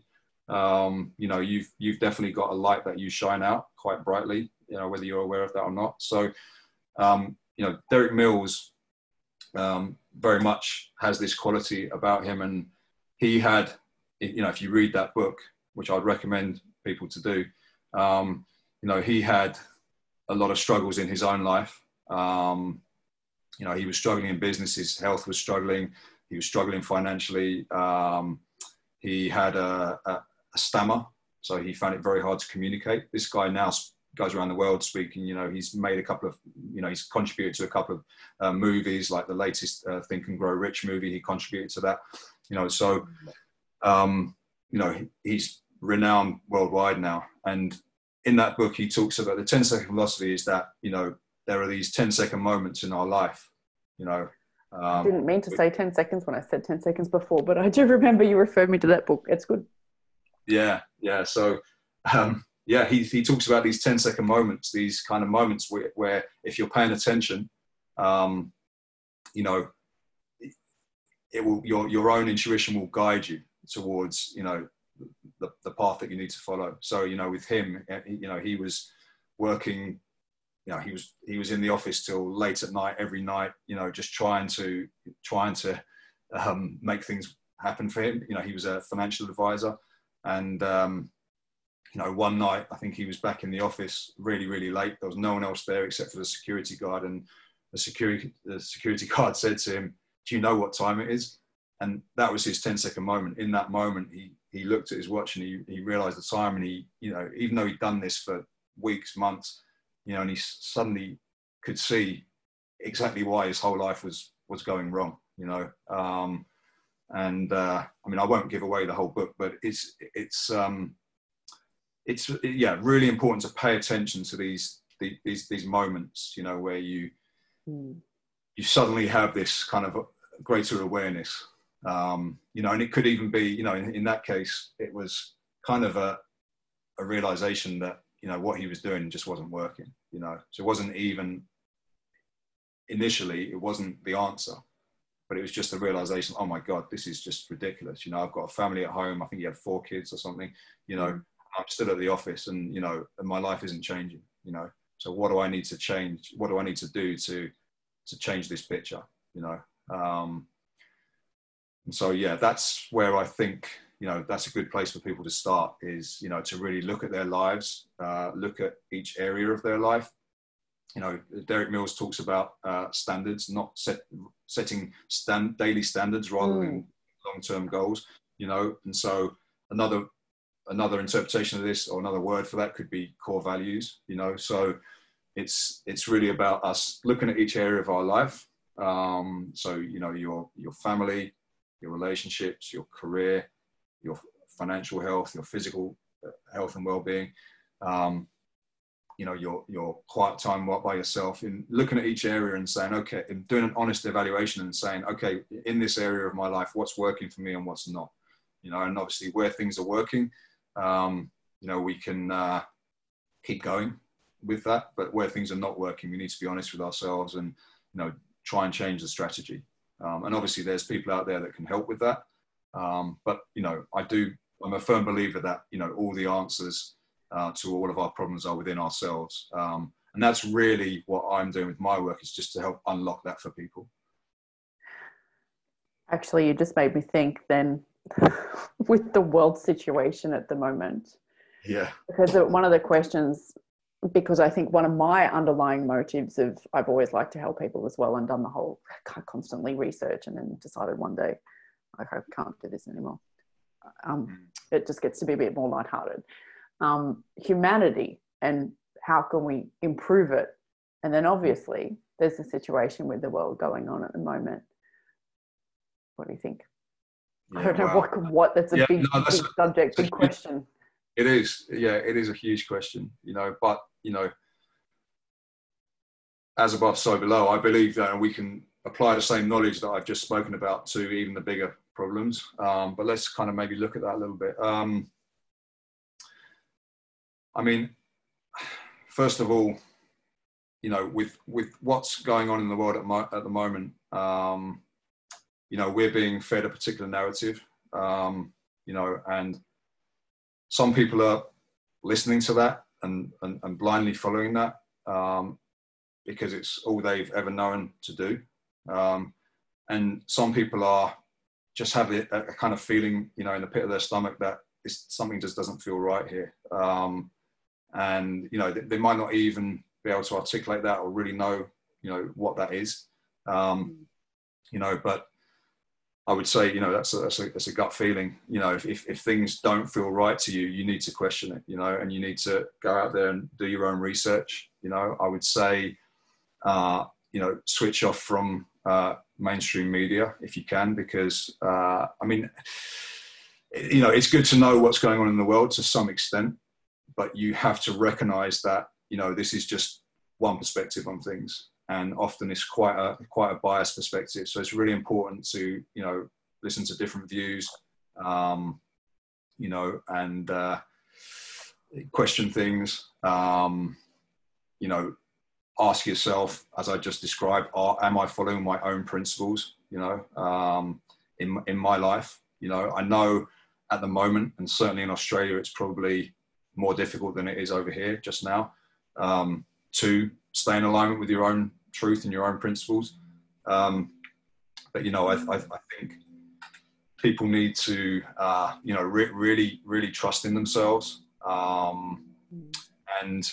You've definitely got a light that you shine out quite brightly, whether you're aware of that or not. So, Derek Mills very much has this quality about him, and he had, if you read that book, which I'd recommend people to do, he had a lot of struggles in his own life. He was struggling in business, his health was struggling, he was struggling financially. He had a stammer, so he found it very hard to communicate. This guy now goes around the world speaking. He's made a couple of, he's contributed to a couple of movies, like the latest Think and Grow Rich movie. He contributed to that. He's renowned worldwide now. And in that book, he talks about the 10-second philosophy is that, there are these 10-second moments in our life, I didn't mean to say 10 seconds when I said 10 seconds before, but I do remember you referred me to that book. It's good. Yeah. So, he talks about these 10-second moments, these kind of moments where if you're paying attention, your own intuition will guide you towards, the path that you need to follow. So, with him, he was working, he was in the office till late at night, every night, just trying to make things happen for him. He was a financial advisor, and, one night, I think he was back in the office really, really late. There was no one else there except for the security guard. And the security guard said to him, "Do you know what time it is?" And that was his 10-second moment. In that moment, he looked at his watch and he realized the time, and he, even though he'd done this for weeks, months, and he suddenly could see exactly why his whole life was going wrong, I won't give away the whole book, but it's really important to pay attention to these moments, where you suddenly have this kind of greater awareness, and it could even be, in that case, it was kind of a realization that, what he was doing just wasn't working, so it wasn't even initially, it wasn't the answer, but it was just a realization, oh my God, this is just ridiculous. I've got a family at home. I think he had 4 kids or something, I'm still at the office and, and my life isn't changing, so what do I need to change? What do I need to do to change this picture, and so, that's where I think, that's a good place for people to start is, to really look at their lives, look at each area of their life you know, Derek Mills talks about standards, not setting daily standards rather than long-term goals, you know. And so another interpretation of this, or another word for that, could be core values, you know. So it's really about us looking at each area of our life. So, you know, your family, your relationships, your career, your financial health, your physical health and well-being, you know, your quiet time by yourself, in looking at each area and saying, okay, and doing an honest evaluation and saying, okay, in this area of my life, what's working for me and what's not, you know. And obviously where things are working, you know, we can keep going with that, but where things are not working, we need to be honest with ourselves and, you know, try and change the strategy. And obviously there's people out there that can help with that. But, you know, I'm a firm believer that, you know, all the answers to all of our problems are within ourselves. And that's really what I'm doing with my work, is just to help unlock that for people. Actually, you just made me think then with the world situation at the moment. Yeah. Because one of the questions, because I think one of my underlying motives of, I've always liked to help people as well, and done the whole constantly research, and then decided one day, I can't do this anymore. It just gets to be a bit more lighthearted. Humanity, and how can we improve it? And then obviously there's a situation with the world going on at the moment. What do you think? Yeah, I don't know, well, what that's a big subject, big question. It is, yeah, it is a huge question, you know, but, you know, as above, so below. I believe that we can apply the same knowledge that I've just spoken about to even the bigger problems. But let's kind of maybe look at that a little bit. I mean, first of all, you know, with what's going on in the world at the moment, you know, we're being fed a particular narrative, you know, and some people are listening to that and blindly following that, because it's all they've ever known to do. And some people are just have a kind of feeling, you know, in the pit of their stomach that something just doesn't feel right here. And, you know, they might not even be able to articulate that or really know, you know, what that is. You know, but I would say, you know, that's a gut feeling. You know, if things don't feel right to you, you need to question it, you know, and you need to go out there and do your own research. You know, I would say, you know, switch off from mainstream media if you can, because, I mean, you know, it's good to know what's going on in the world to some extent, but you have to recognize that, you know, this is just one perspective on things. And often it's quite a biased perspective. So it's really important to, you know, listen to different views, you know, and question things, you know, ask yourself, as I just described, am I following my own principles, you know, in my life? You know, I know at the moment, and certainly in Australia, it's probably more difficult than it is over here just now, to stay in alignment with your own truth and your own principles. But, you know, I think people need to, you know, really trust in themselves. And,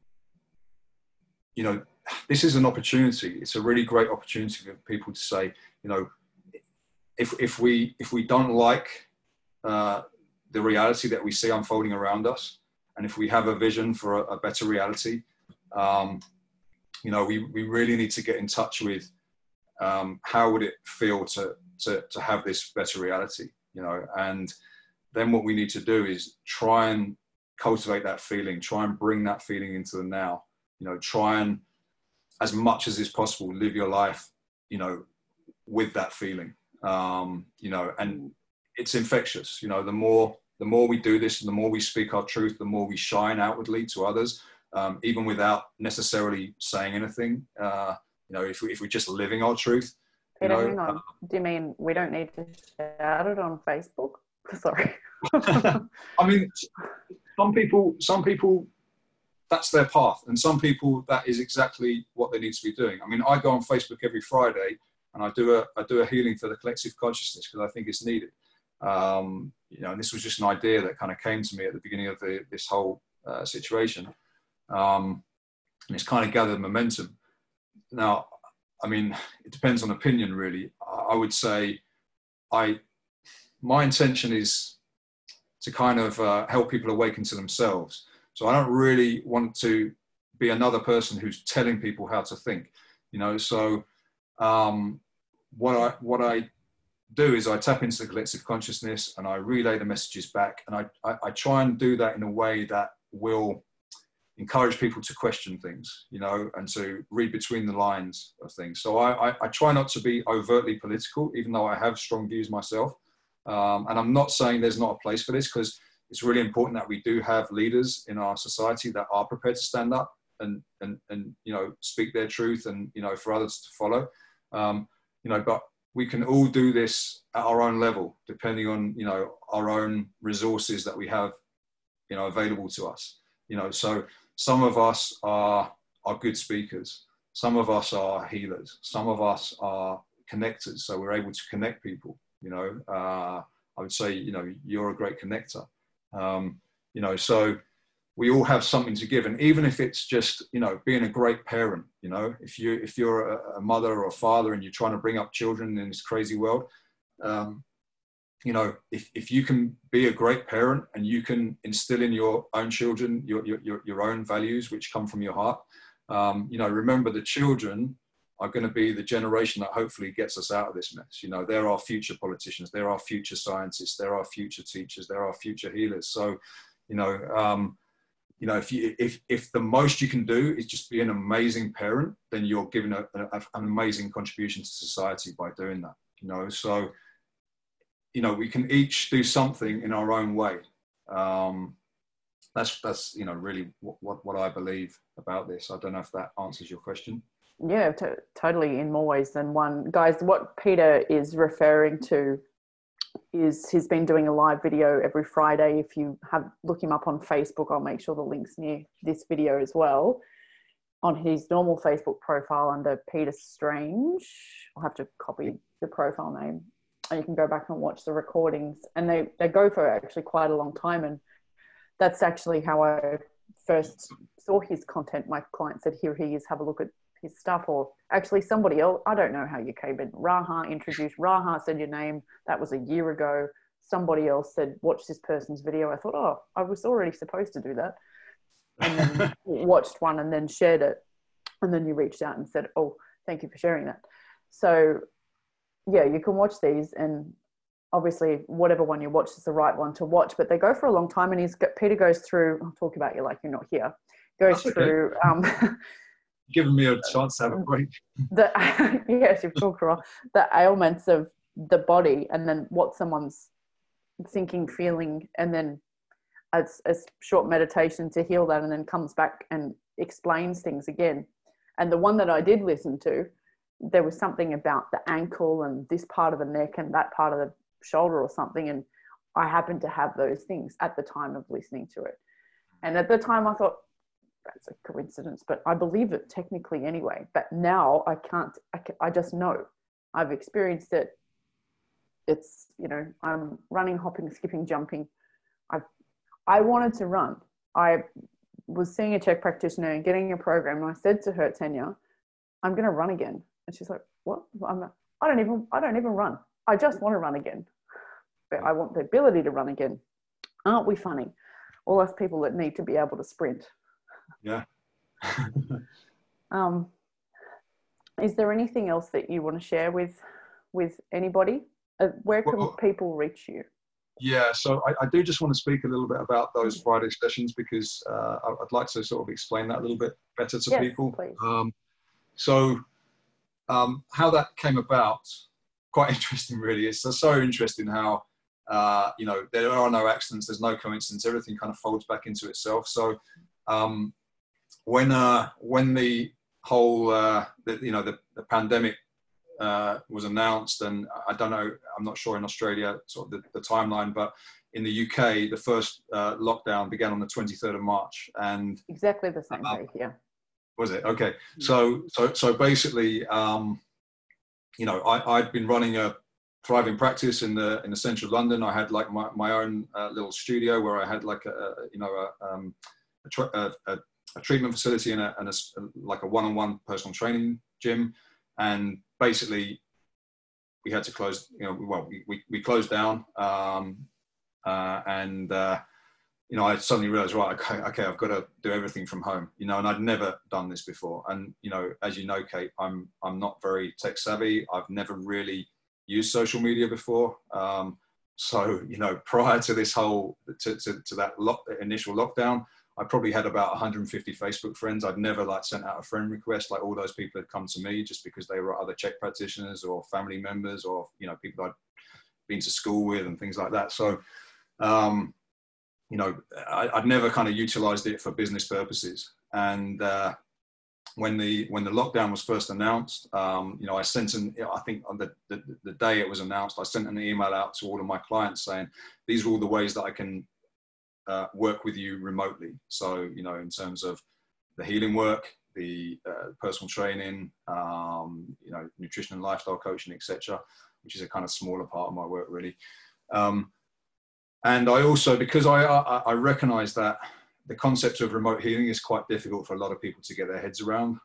you know, this is an opportunity. It's a really great opportunity for people to say, you know, if we don't like the reality that we see unfolding around us, and if we have a vision for a better reality, you know, we really need to get in touch with how would it feel to have this better reality, you know. And then what we need to do is try and cultivate that feeling, try and bring that feeling into the now, you know, try and, as much as is possible, live your life, you know, with that feeling, you know. And it's infectious, you know. The more we do this, and the more we speak our truth, the more we shine outwardly to others, even without necessarily saying anything. You know, if we're just living our truth. Peter, hang on. Do you mean we don't need to shout it on Facebook? Sorry. I mean, some people, that's their path, and some people, that is exactly what they need to be doing. I mean, I go on Facebook every Friday, and I do a healing for the collective consciousness, because I think it's needed. You know, and this was just an idea that kind of came to me at the beginning of this whole situation. and it's kind of gathered momentum. Now, I mean, it depends on opinion, really. I would say my intention is to kind of help people awaken to themselves. So I don't really want to be another person who's telling people how to think, you know. So what I do is I tap into the collective consciousness and I relay the messages back, and I try and do that in a way that will encourage people to question things, you know, and to read between the lines of things. So I try not to be overtly political, even though I have strong views myself. And I'm not saying there's not a place for this, because it's really important that we do have leaders in our society that are prepared to stand up and you know, speak their truth, and, you know, for others to follow. You know, but we can all do this at our own level, depending on, you know, our own resources that we have, you know, available to us. You know, so some of us are good speakers. Some of us are healers. Some of us are connectors. So we're able to connect people, you know. I would say, you know, you're a great connector. You know, so we all have something to give. And even if it's just, you know, being a great parent, you know, if you're a mother or a father and you're trying to bring up children in this crazy world, you know, if you can be a great parent and you can instill in your own children your own values, which come from your heart, you know, remember, the children are going to be the generation that hopefully gets us out of this mess. You know, they're our future politicians, they're our future scientists, they're our future teachers, they're our future healers. So, you know, if the most you can do is just be an amazing parent, then you're giving an amazing contribution to society by doing that. You know, so, you know, we can each do something in our own way. That's you know, really what I believe about this. I don't know if that answers your question. Yeah, totally, in more ways than one. Guys, what Peter is referring to is he's been doing a live video every Friday. If you look him up on Facebook, I'll make sure the link's near this video as well, on his normal Facebook profile under Peter Strange. I'll have to copy the profile name, and you can go back and watch the recordings, and they go for actually quite a long time. And that's actually how I first saw his content. My client said, here he is, have a look at his stuff. Or actually somebody else, I don't know how you came in, Raha said your name. That was a year ago. Somebody else said, watch this person's video. I thought, oh, I was already supposed to do that. And then watched one and then shared it. And then you reached out and said, oh, thank you for sharing that. So yeah, you can watch these, and obviously whatever one you watch is the right one to watch, but they go for a long time. And Peter goes through, I'll talk about you like you're not here, goes through giving me a chance to have a break. Yes, you've talked for a while. The ailments of the body, and then what someone's thinking, feeling, and then a short meditation to heal that, and then comes back and explains things again. And the one that I did listen to, there was something about the ankle and this part of the neck and that part of the shoulder or something. And I happened to have those things at the time of listening to it. And at the time I thought, that's a coincidence, but I believe it technically anyway. But now I just know. I've experienced it. It's, you know, I'm running, hopping, skipping, jumping. I wanted to run. I was seeing a Czech practitioner and getting a program, and I said to her, Tanya, I'm going to run again. And she's like, what? I don't even run. I just want to run again. But I want the ability to run again. Aren't we funny? All us people that need to be able to sprint. Yeah. Is there anything else that you want to share with anybody? Where can people reach you? Yeah, so I do just want to speak a little bit about those Friday sessions, because I'd like to sort of explain that a little bit better to people. Please. So how that came about, quite interesting really. It's so interesting how, you know, there are no accidents, there's no coincidence, everything kind of folds back into itself. So when the whole, the pandemic was announced, and I don't know, I'm not sure in Australia, sort of the timeline, but in the UK, the first lockdown began on the 23rd of March. And exactly the same day, yeah. Was it? Okay. So basically, you know, I'd been running a thriving practice in the central London. I had like my own little studio where I had like a a treatment facility and like a one-on-one personal training gym. And basically we had to close, we closed down. I suddenly realized, right, okay, I've got to do everything from home, and I'd never done this before. And, as you know, Kate, I'm not very tech savvy. I've never really used social media before. So, prior to this whole, to that initial lockdown, I probably had about 150 Facebook friends. I'd never sent out a friend request. All those people had come to me just because they were other Czech practitioners or family members or, people I'd been to school with and things like that. So, I'd never kind of utilized it for business purposes. And when the lockdown was first announced, I sent I think on the day it was announced, I sent an email out to all of my clients saying, these are all the ways that I can work with you remotely. So, in terms of the healing work, the personal training, nutrition and lifestyle coaching, etc., which is a kind of smaller part of my work, really. And I also, because I recognize that the concept of remote healing is quite difficult for a lot of people to get their heads around.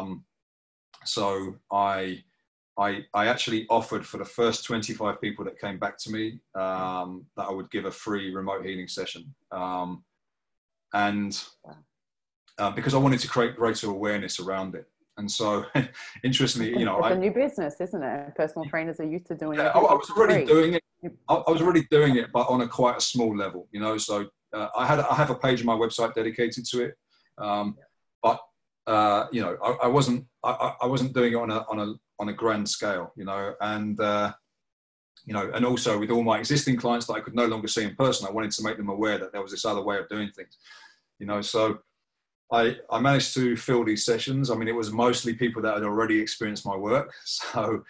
So I actually offered for the first 25 people that came back to me that I would give a free remote healing session. Because I wanted to create greater awareness around it. And so, interestingly, it's a new business, isn't it? Personal trainers are used to doing it. I was already doing it. I was already doing it, but on quite a small level, So I have a page on my website dedicated to it, but I wasn't doing it on a grand scale, And and also with all my existing clients that I could no longer see in person, I wanted to make them aware that there was this other way of doing things, So I managed to fill these sessions. I mean, it was mostly people that had already experienced my work. So,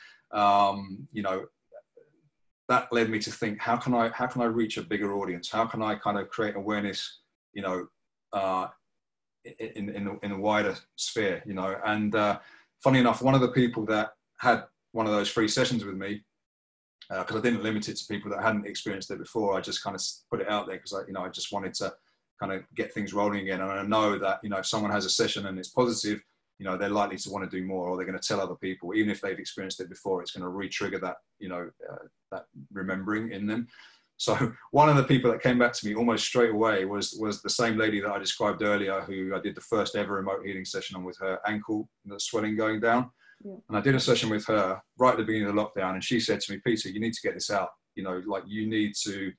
that led me to think, how can I reach a bigger audience? How can I kind of create awareness, in a wider sphere, And funny enough, one of the people that had one of those free sessions with me, because I didn't limit it to people that hadn't experienced it before. I just kind of put it out there because I just wanted to kind of get things rolling again. And I know that, if someone has a session and it's positive, they're likely to want to do more, or they're going to tell other people, even if they've experienced it before. It's going to re-trigger that, that remembering in them. So one of the people that came back to me almost straight away was the same lady that I described earlier, who I did the first ever remote healing session on, with her ankle, the swelling going down. Yeah. And I did a session with her right at the beginning of the lockdown. And she said to me, Peter, you need to get this out. You need to,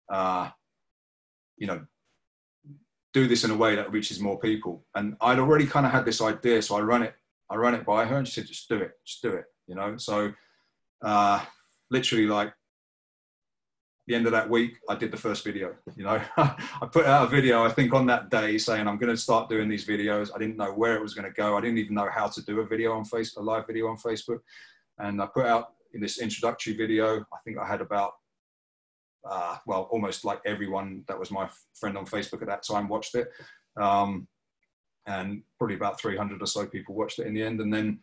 do this in a way that reaches more people. And I'd already kind of had this idea. So I ran it by her, and she said, just do it. So literally the end of that week, I did the first video, I put out a video, I think on that day, saying I'm going to start doing these videos. I didn't know where it was going to go. I didn't even know how to do a live video on Facebook. And I put out in this introductory video. I think I had about, almost like everyone that was my friend on Facebook at that time watched it. And probably about 300 or so people watched it in the end. And then,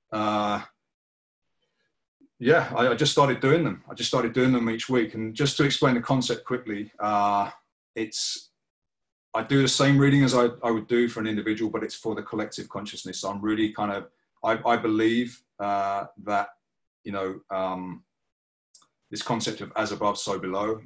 I just started doing them. I just started doing them each week. And just to explain the concept quickly, I do the same reading as I would do for an individual, but it's for the collective consciousness. So I'm really kind of, I believe that, this concept of as above, so below,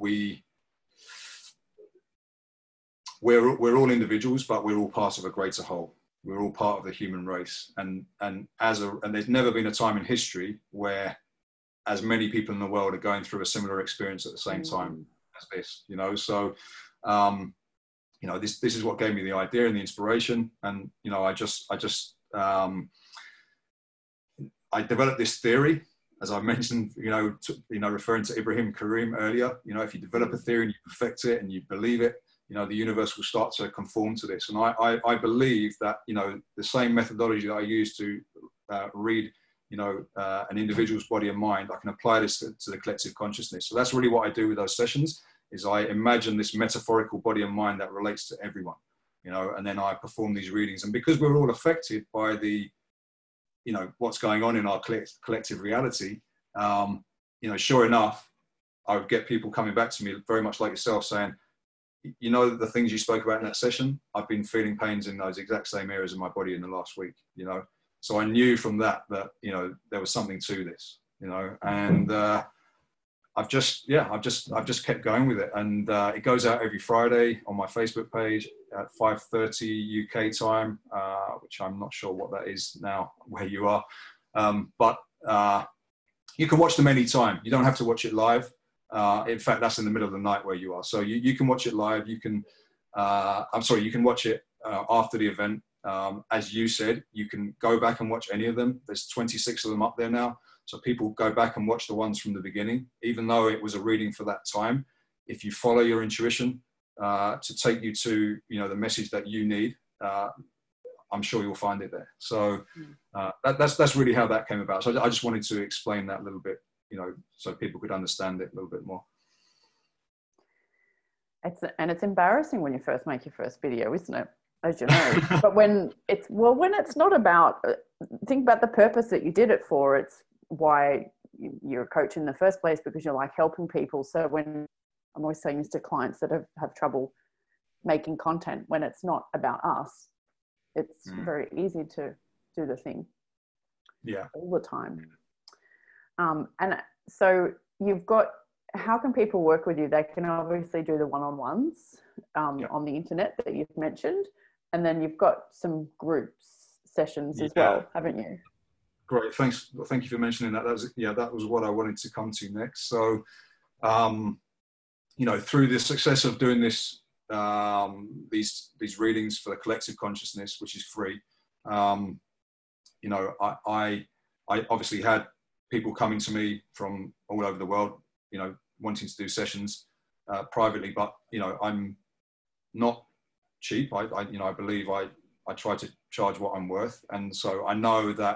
we're all individuals, but we're all part of a greater whole. We're all part of the human race. And there's never been a time in history where as many people in the world are going through a similar experience at the same time as this, So, this is what gave me the idea and the inspiration. And, I developed this theory, as I mentioned, referring to Ibrahim Karim earlier. If you develop a theory and you perfect it and you believe it, the universe will start to conform to this. And I believe that, the same methodology that I use to read, an individual's body and mind, I can apply this to the collective consciousness. So that's really what I do with those sessions, is I imagine this metaphorical body and mind that relates to everyone, and then I perform these readings. And because we're all affected by the, what's going on in our collective reality, sure enough, I would get people coming back to me very much like yourself saying, you know, the things you spoke about in that session, I've been feeling pains in those exact same areas of my body in the last week, you know. So I knew from that, you know, there was something to this, you know, and I've just kept going with it. And it goes out every Friday on my Facebook page at 5:30 UK time, which I'm not sure what that is now where you are. But you can watch them anytime. You don't have to watch it live. In fact, that's in the middle of the night where you are. So you can watch it live. You can, you can watch it after the event. As you said, you can go back and watch any of them. There's 26 of them up there now. So people go back and watch the ones from the beginning, even though it was a reading for that time. If you follow your intuition to take you to, you know, the message that you need, I'm sure you'll find it there. So that's really how that came about. So I just wanted to explain that a little bit, you know, so people could understand it a little bit more. It's embarrassing when you first make your first video, isn't it? As you know, but when it's not about, think about the purpose that you did it for. It's why you're a coach in the first place, because you like helping people. So when I'm always saying this to clients that have trouble making content, when it's not about us, it's very easy to do the thing. Yeah. All the time. And so you've got, how can people work with you? They can obviously do the one-on-ones on the internet that you've mentioned. And then you've got some groups sessions as well, haven't you? Great, thanks. Well, thank you for mentioning that. That was what I wanted to come to next. So, you know, through the success of doing this, these readings for the collective consciousness, which is free, you know, I obviously had people coming to me from all over the world, you know, wanting to do sessions privately, but you know, I'm not cheap. I believe I try to charge what I'm worth, and so I know that.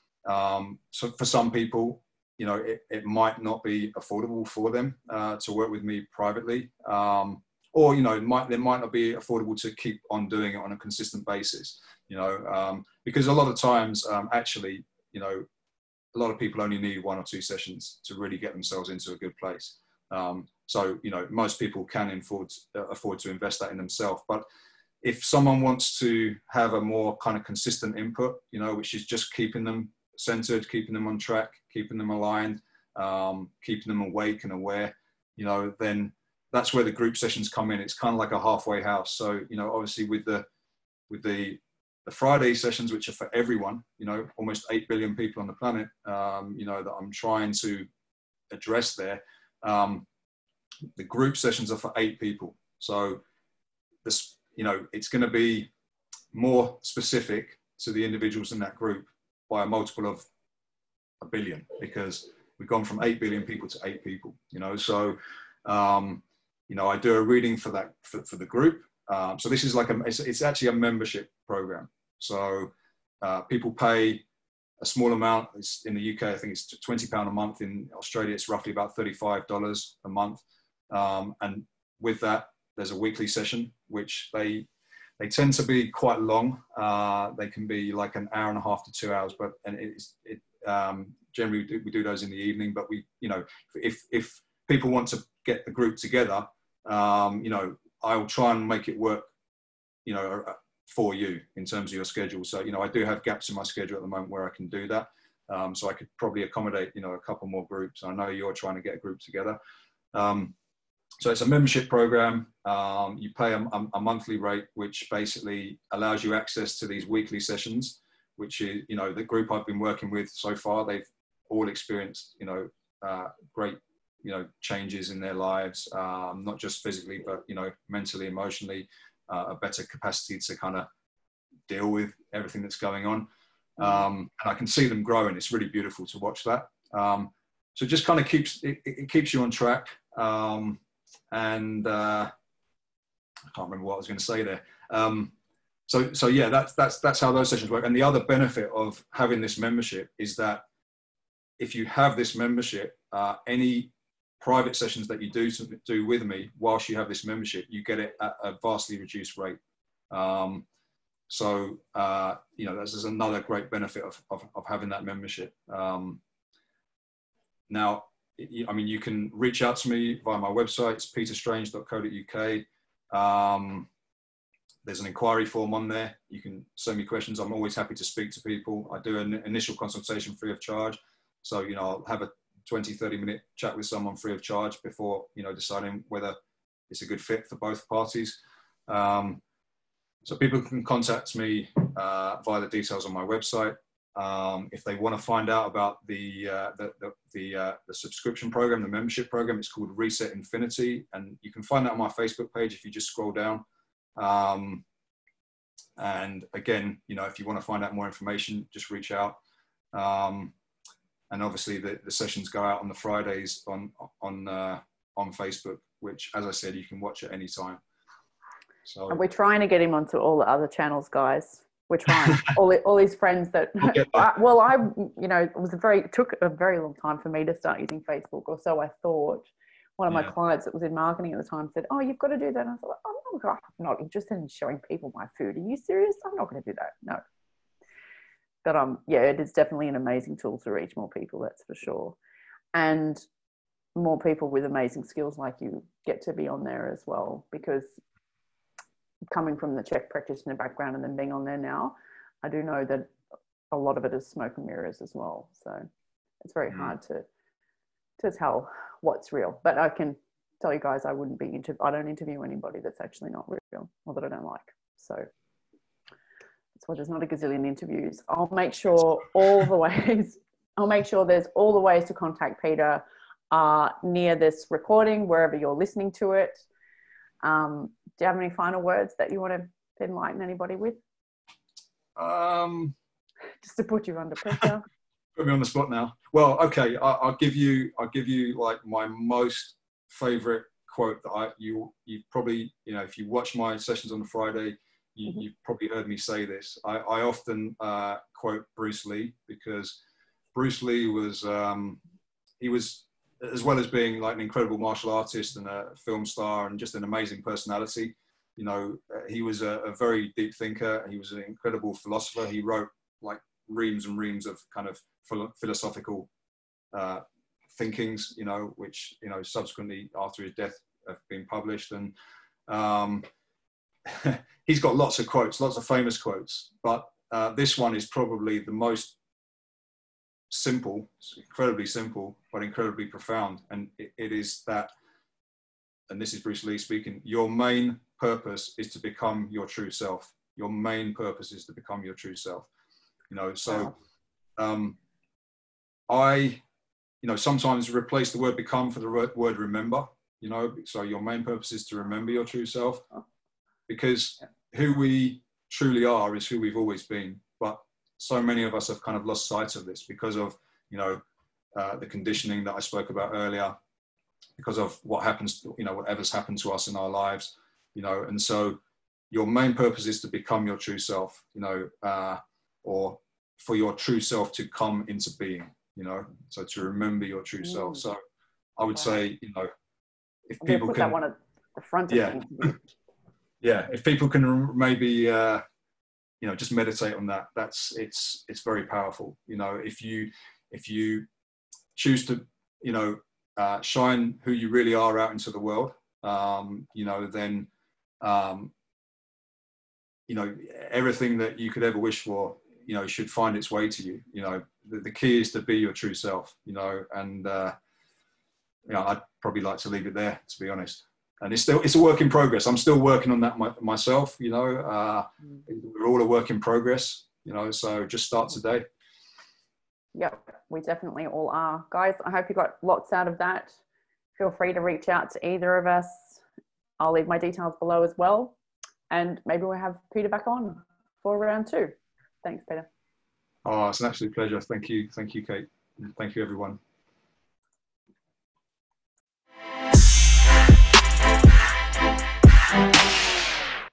So for some people, you know, it might not be affordable for them to work with me privately, or you know, it might not be affordable to keep on doing it on a consistent basis. You know, because a lot of times, actually, you know, a lot of people only need 1 or 2 sessions to really get themselves into a good place. So you know, most people can afford to invest that in themselves, but if someone wants to have a more kind of consistent input, you know, which is just keeping them centered, keeping them on track, keeping them aligned, keeping them awake and aware, you know, then that's where the group sessions come in. It's kind of like a halfway house. So, you know, obviously with the Friday sessions, which are for everyone, you know, almost 8 billion people on the planet, you know, that I'm trying to address there. The group sessions are for 8 people. So this, you know, it's going to be more specific to the individuals in that group by a multiple of 1 billion, because we've gone from 8 billion people to 8 people, you know. So, you know, I do a reading for that, for the group. So this is like it's actually a membership program. So people pay a small amount. It's in the UK, I think it's £20 a month. In Australia, it's roughly about $35 a month. And with that, there's a weekly session, which they tend to be quite long. They can be like an hour and a half to 2 hours, but generally we do those in the evening. But we, you know, if people want to get the group together, you know, I'll try and make it work, you know, for you in terms of your schedule. So, you know, I do have gaps in my schedule at the moment where I can do that. So I could probably accommodate, you know, a couple more groups. I know you're trying to get a group together. So it's a membership program. You pay a monthly rate, which basically allows you access to these weekly sessions, which is, you know, the group I've been working with so far, they've all experienced, you know, great, you know, changes in their lives, not just physically, but, you know, mentally, emotionally, a better capacity to kind of deal with everything that's going on. And I can see them growing. It's really beautiful to watch that. So it just kind of keeps you on track. And I can't remember what I was going to say there. So yeah, that's how those sessions work. And the other benefit of having this membership is that if you have this membership, any private sessions that you do with me whilst you have this membership, you get it at a vastly reduced rate. So you know, this is another great benefit of having that membership. Now, I mean, you can reach out to me via my website. It's peterstrange.co.uk. There's an inquiry form on there. You can send me questions. I'm always happy to speak to people. I do an initial consultation free of charge. So, you know, I'll have a 20, 30-minute chat with someone free of charge before, you know, deciding whether it's a good fit for both parties. So people can contact me via the details on my website. If they want to find out about the subscription program, the membership program, it's called Reset Infinity, and you can find that on my Facebook page if you just scroll down. And again, you know, if you want to find out more information, just reach out. And obviously the sessions go out on the Fridays on Facebook, which, as I said, you can watch at any time. So, and we're trying to get him onto all the other channels, guys. We're trying. all his friends that, you know, it took a very long time for me to start using Facebook, or so I thought. One of my clients that was in marketing at the time said, "Oh, you've got to do that." And I thought, "Oh, I'm not interested in showing people my food. Are you serious? I'm not going to do that." No. But yeah, it is definitely an amazing tool to reach more people, that's for sure. And more people with amazing skills like you get to be on there as well, because coming from the chef practitioner background and then being on there now, I do know that a lot of it is smoke and mirrors as well. So it's very hard to tell what's real. But I can tell you guys, I don't interview anybody that's actually not real or that I don't like. So that's why there's not a gazillion interviews. I'll make sure there's all the ways to contact Peter near this recording, wherever you're listening to it. Do you have any final words that you want to enlighten anybody with? Just to put you under pressure. Put me on the spot now. Well, okay, I'll give you like my most favorite quote that you probably, you know, if you watch my sessions on the Friday, you've probably heard me say this. I often quote Bruce Lee, because Bruce Lee was, he was, as well as being like an incredible martial artist and a film star and just an amazing personality, you know, he was a very deep thinker. He was an incredible philosopher. He wrote like reams and reams of kind of philosophical thinkings, you know, which, you know, subsequently after his death have been published. And he's got lots of quotes, lots of famous quotes, but this one is probably the most simple. It's incredibly simple, but incredibly profound. And it is that, and this is Bruce Lee speaking, your main purpose is to become your true self. Your main purpose is to become your true self. You know, so I, you know, sometimes replace the word become for the word remember, you know, so your main purpose is to remember your true self, because who we truly are is who we've always been. But so many of us have kind of lost sight of this because of, you know, the conditioning that I spoke about earlier, because of what happens, you know, whatever's happened to us in our lives, you know. And so your main purpose is to become your true self, you know, or for your true self to come into being, you know, so to remember your true self. So I would say, you know, if people put can that one at the front of things. Yeah, if people can maybe you know, just meditate on that, it's very powerful. You know, if you choose to, you know, shine who you really are out into the world, you know, then you know, everything that you could ever wish for, you know, should find its way to you. You know, the key is to be your true self, you know. And you know, I'd probably like to leave it there, to be honest. And it's a work in progress. I'm still working on that myself, you know. We're all a work in progress, you know, so just start today. Yep, we definitely all are. Guys, I hope you got lots out of that. Feel free to reach out to either of us. I'll leave my details below as well. And maybe we'll have Peter back on for round 2. Thanks, Peter. Oh, it's an absolute pleasure. Thank you. Thank you, Kate. Thank you, everyone.